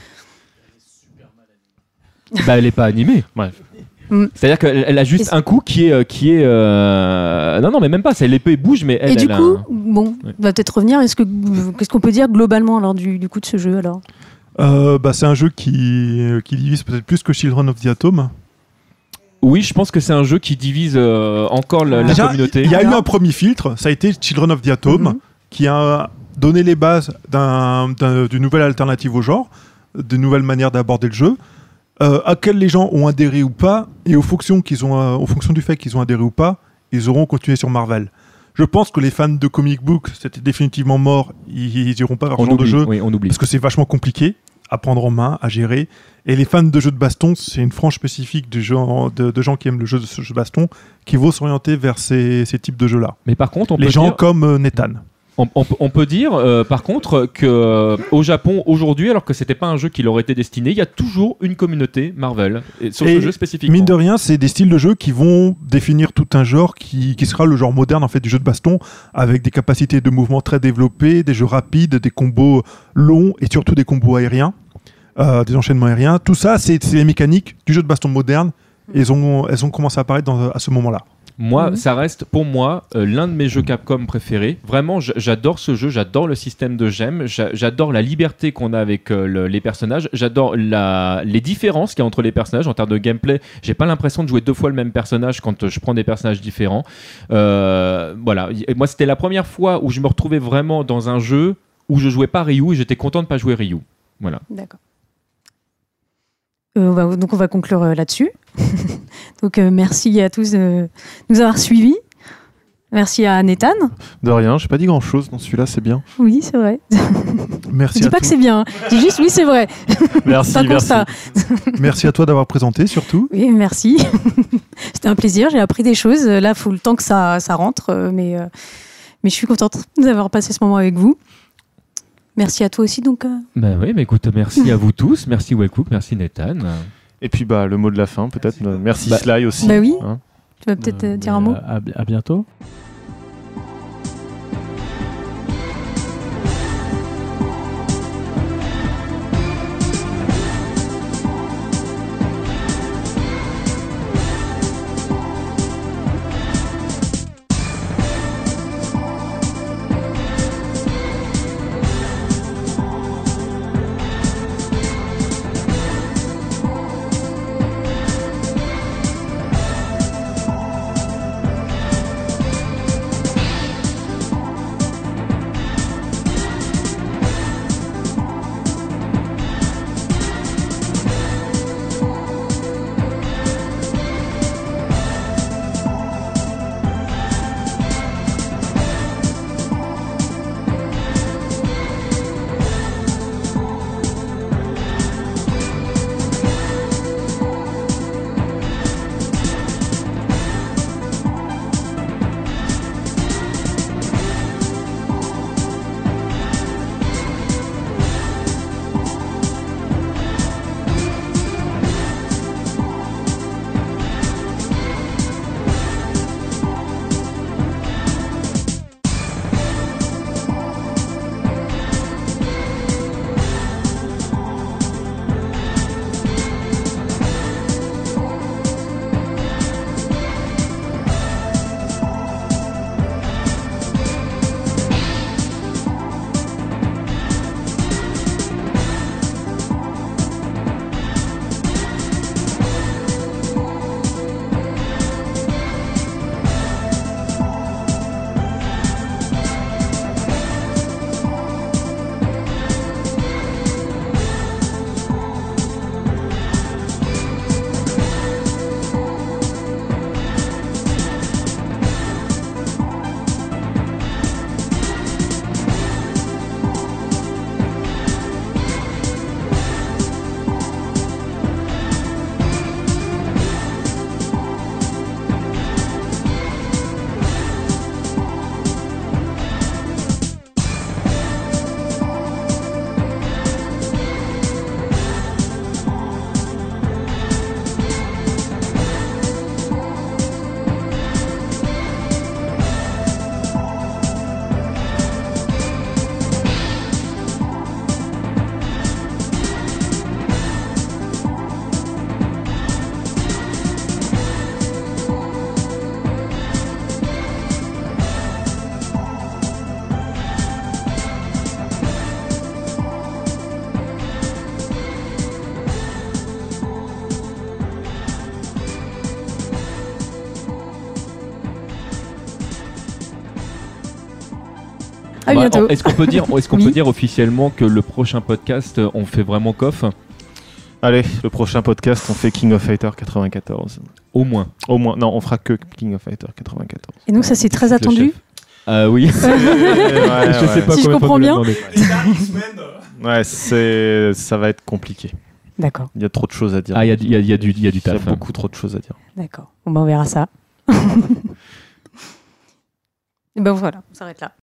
bah, elle est pas animée. Bref. C'est-à-dire qu'elle a juste un coup qui est non, mais même pas. C'est l'épée bouge, mais elle. Et du elle a coup, un- bon, on va peut-être revenir. Qu'est-ce qu'on peut dire globalement alors du coup de ce jeu alors? C'est un jeu qui divise peut-être plus que Children of the Atom. Oui, je pense que c'est un jeu qui divise encore la Déjà, communauté. il y a eu Alors un premier filtre, ça a été Children of the Atom, qui a donné les bases d'une nouvelle alternative au genre, de nouvelles manières d'aborder le jeu, à quelles les gens ont adhéré ou pas, et aux fonction du fait qu'ils ont adhéré ou pas, ils auront continué sur Marvel. Je pense que les fans de comic book, c'était définitivement mort, ils iront pas vers ce genre de jeu, Oui, on oublie. parce que c'est vachement compliqué à prendre en main, à gérer. Et les fans de jeux de baston, c'est une frange spécifique de gens qui aiment le jeu de baston, qui vont s'orienter vers ces types de jeux-là. Mais par contre, on Les peut gens dire... comme Nathan. On peut dire, par contre, qu'au Japon, aujourd'hui, alors que c'était pas un jeu qui leur était destiné, il y a toujours une communauté Marvel sur ce jeu spécifiquement. Mine de rien, c'est des styles de jeu qui vont définir tout un genre qui sera le genre moderne en fait du jeu de baston, avec des capacités de mouvement très développées, des jeux rapides, des combos longs et surtout des combos aériens, des enchaînements aériens. Tout ça, c'est les mécaniques du jeu de baston moderne. Et elles ont commencé à apparaître à ce moment-là. Moi, ça reste pour moi l'un de mes jeux Capcom préférés. Vraiment, j'adore ce jeu, j'adore le système de gemmes, j'adore la liberté qu'on a avec les personnages, j'adore les différences qu'il y a entre les personnages en termes de gameplay. J'ai pas l'impression de jouer 2 fois le même personnage quand je prends des personnages différents. Voilà. Et moi, c'était la première fois où je me retrouvais vraiment dans un jeu où je jouais pas Ryu et j'étais content de pas jouer Ryu. Voilà. D'accord. Donc on va conclure là-dessus. Donc merci à tous de nous avoir suivis. Merci à Nathan. De rien, j'ai pas dit grand-chose dans celui-là, c'est bien. Oui, c'est vrai. Merci. Je dis pas que c'est bien, hein. Je dis juste oui, c'est vrai. Merci, Merci à toi d'avoir présenté surtout. Oui, merci. C'était un plaisir, j'ai appris des choses. Là, il faut le temps que ça rentre, mais je suis contente d'avoir passé ce moment avec vous. Merci à toi aussi, donc. Ben oui, mais écoute, merci à vous tous. Merci Wellcook, merci Nathan. Et puis le mot de la fin, peut-être. Merci Sly aussi. Bah oui. Hein. Tu vas peut-être dire un mot. À bientôt. À bientôt. Est-ce qu'on peut dire officiellement que le prochain podcast, on fait vraiment KOF ? Allez, le prochain podcast, on fait King of Fighters 94. Au moins. Non, on fera que King of Fighters 94. Et donc ça c'est très attendu. Oui. Je sais pas si je comprends bien. Ouais, ça va être compliqué. D'accord. Il y a trop de choses à dire. Ah, il y a du taf. Il y a beaucoup trop de choses à dire. D'accord. Bon, on verra ça. Et ben voilà, on s'arrête là.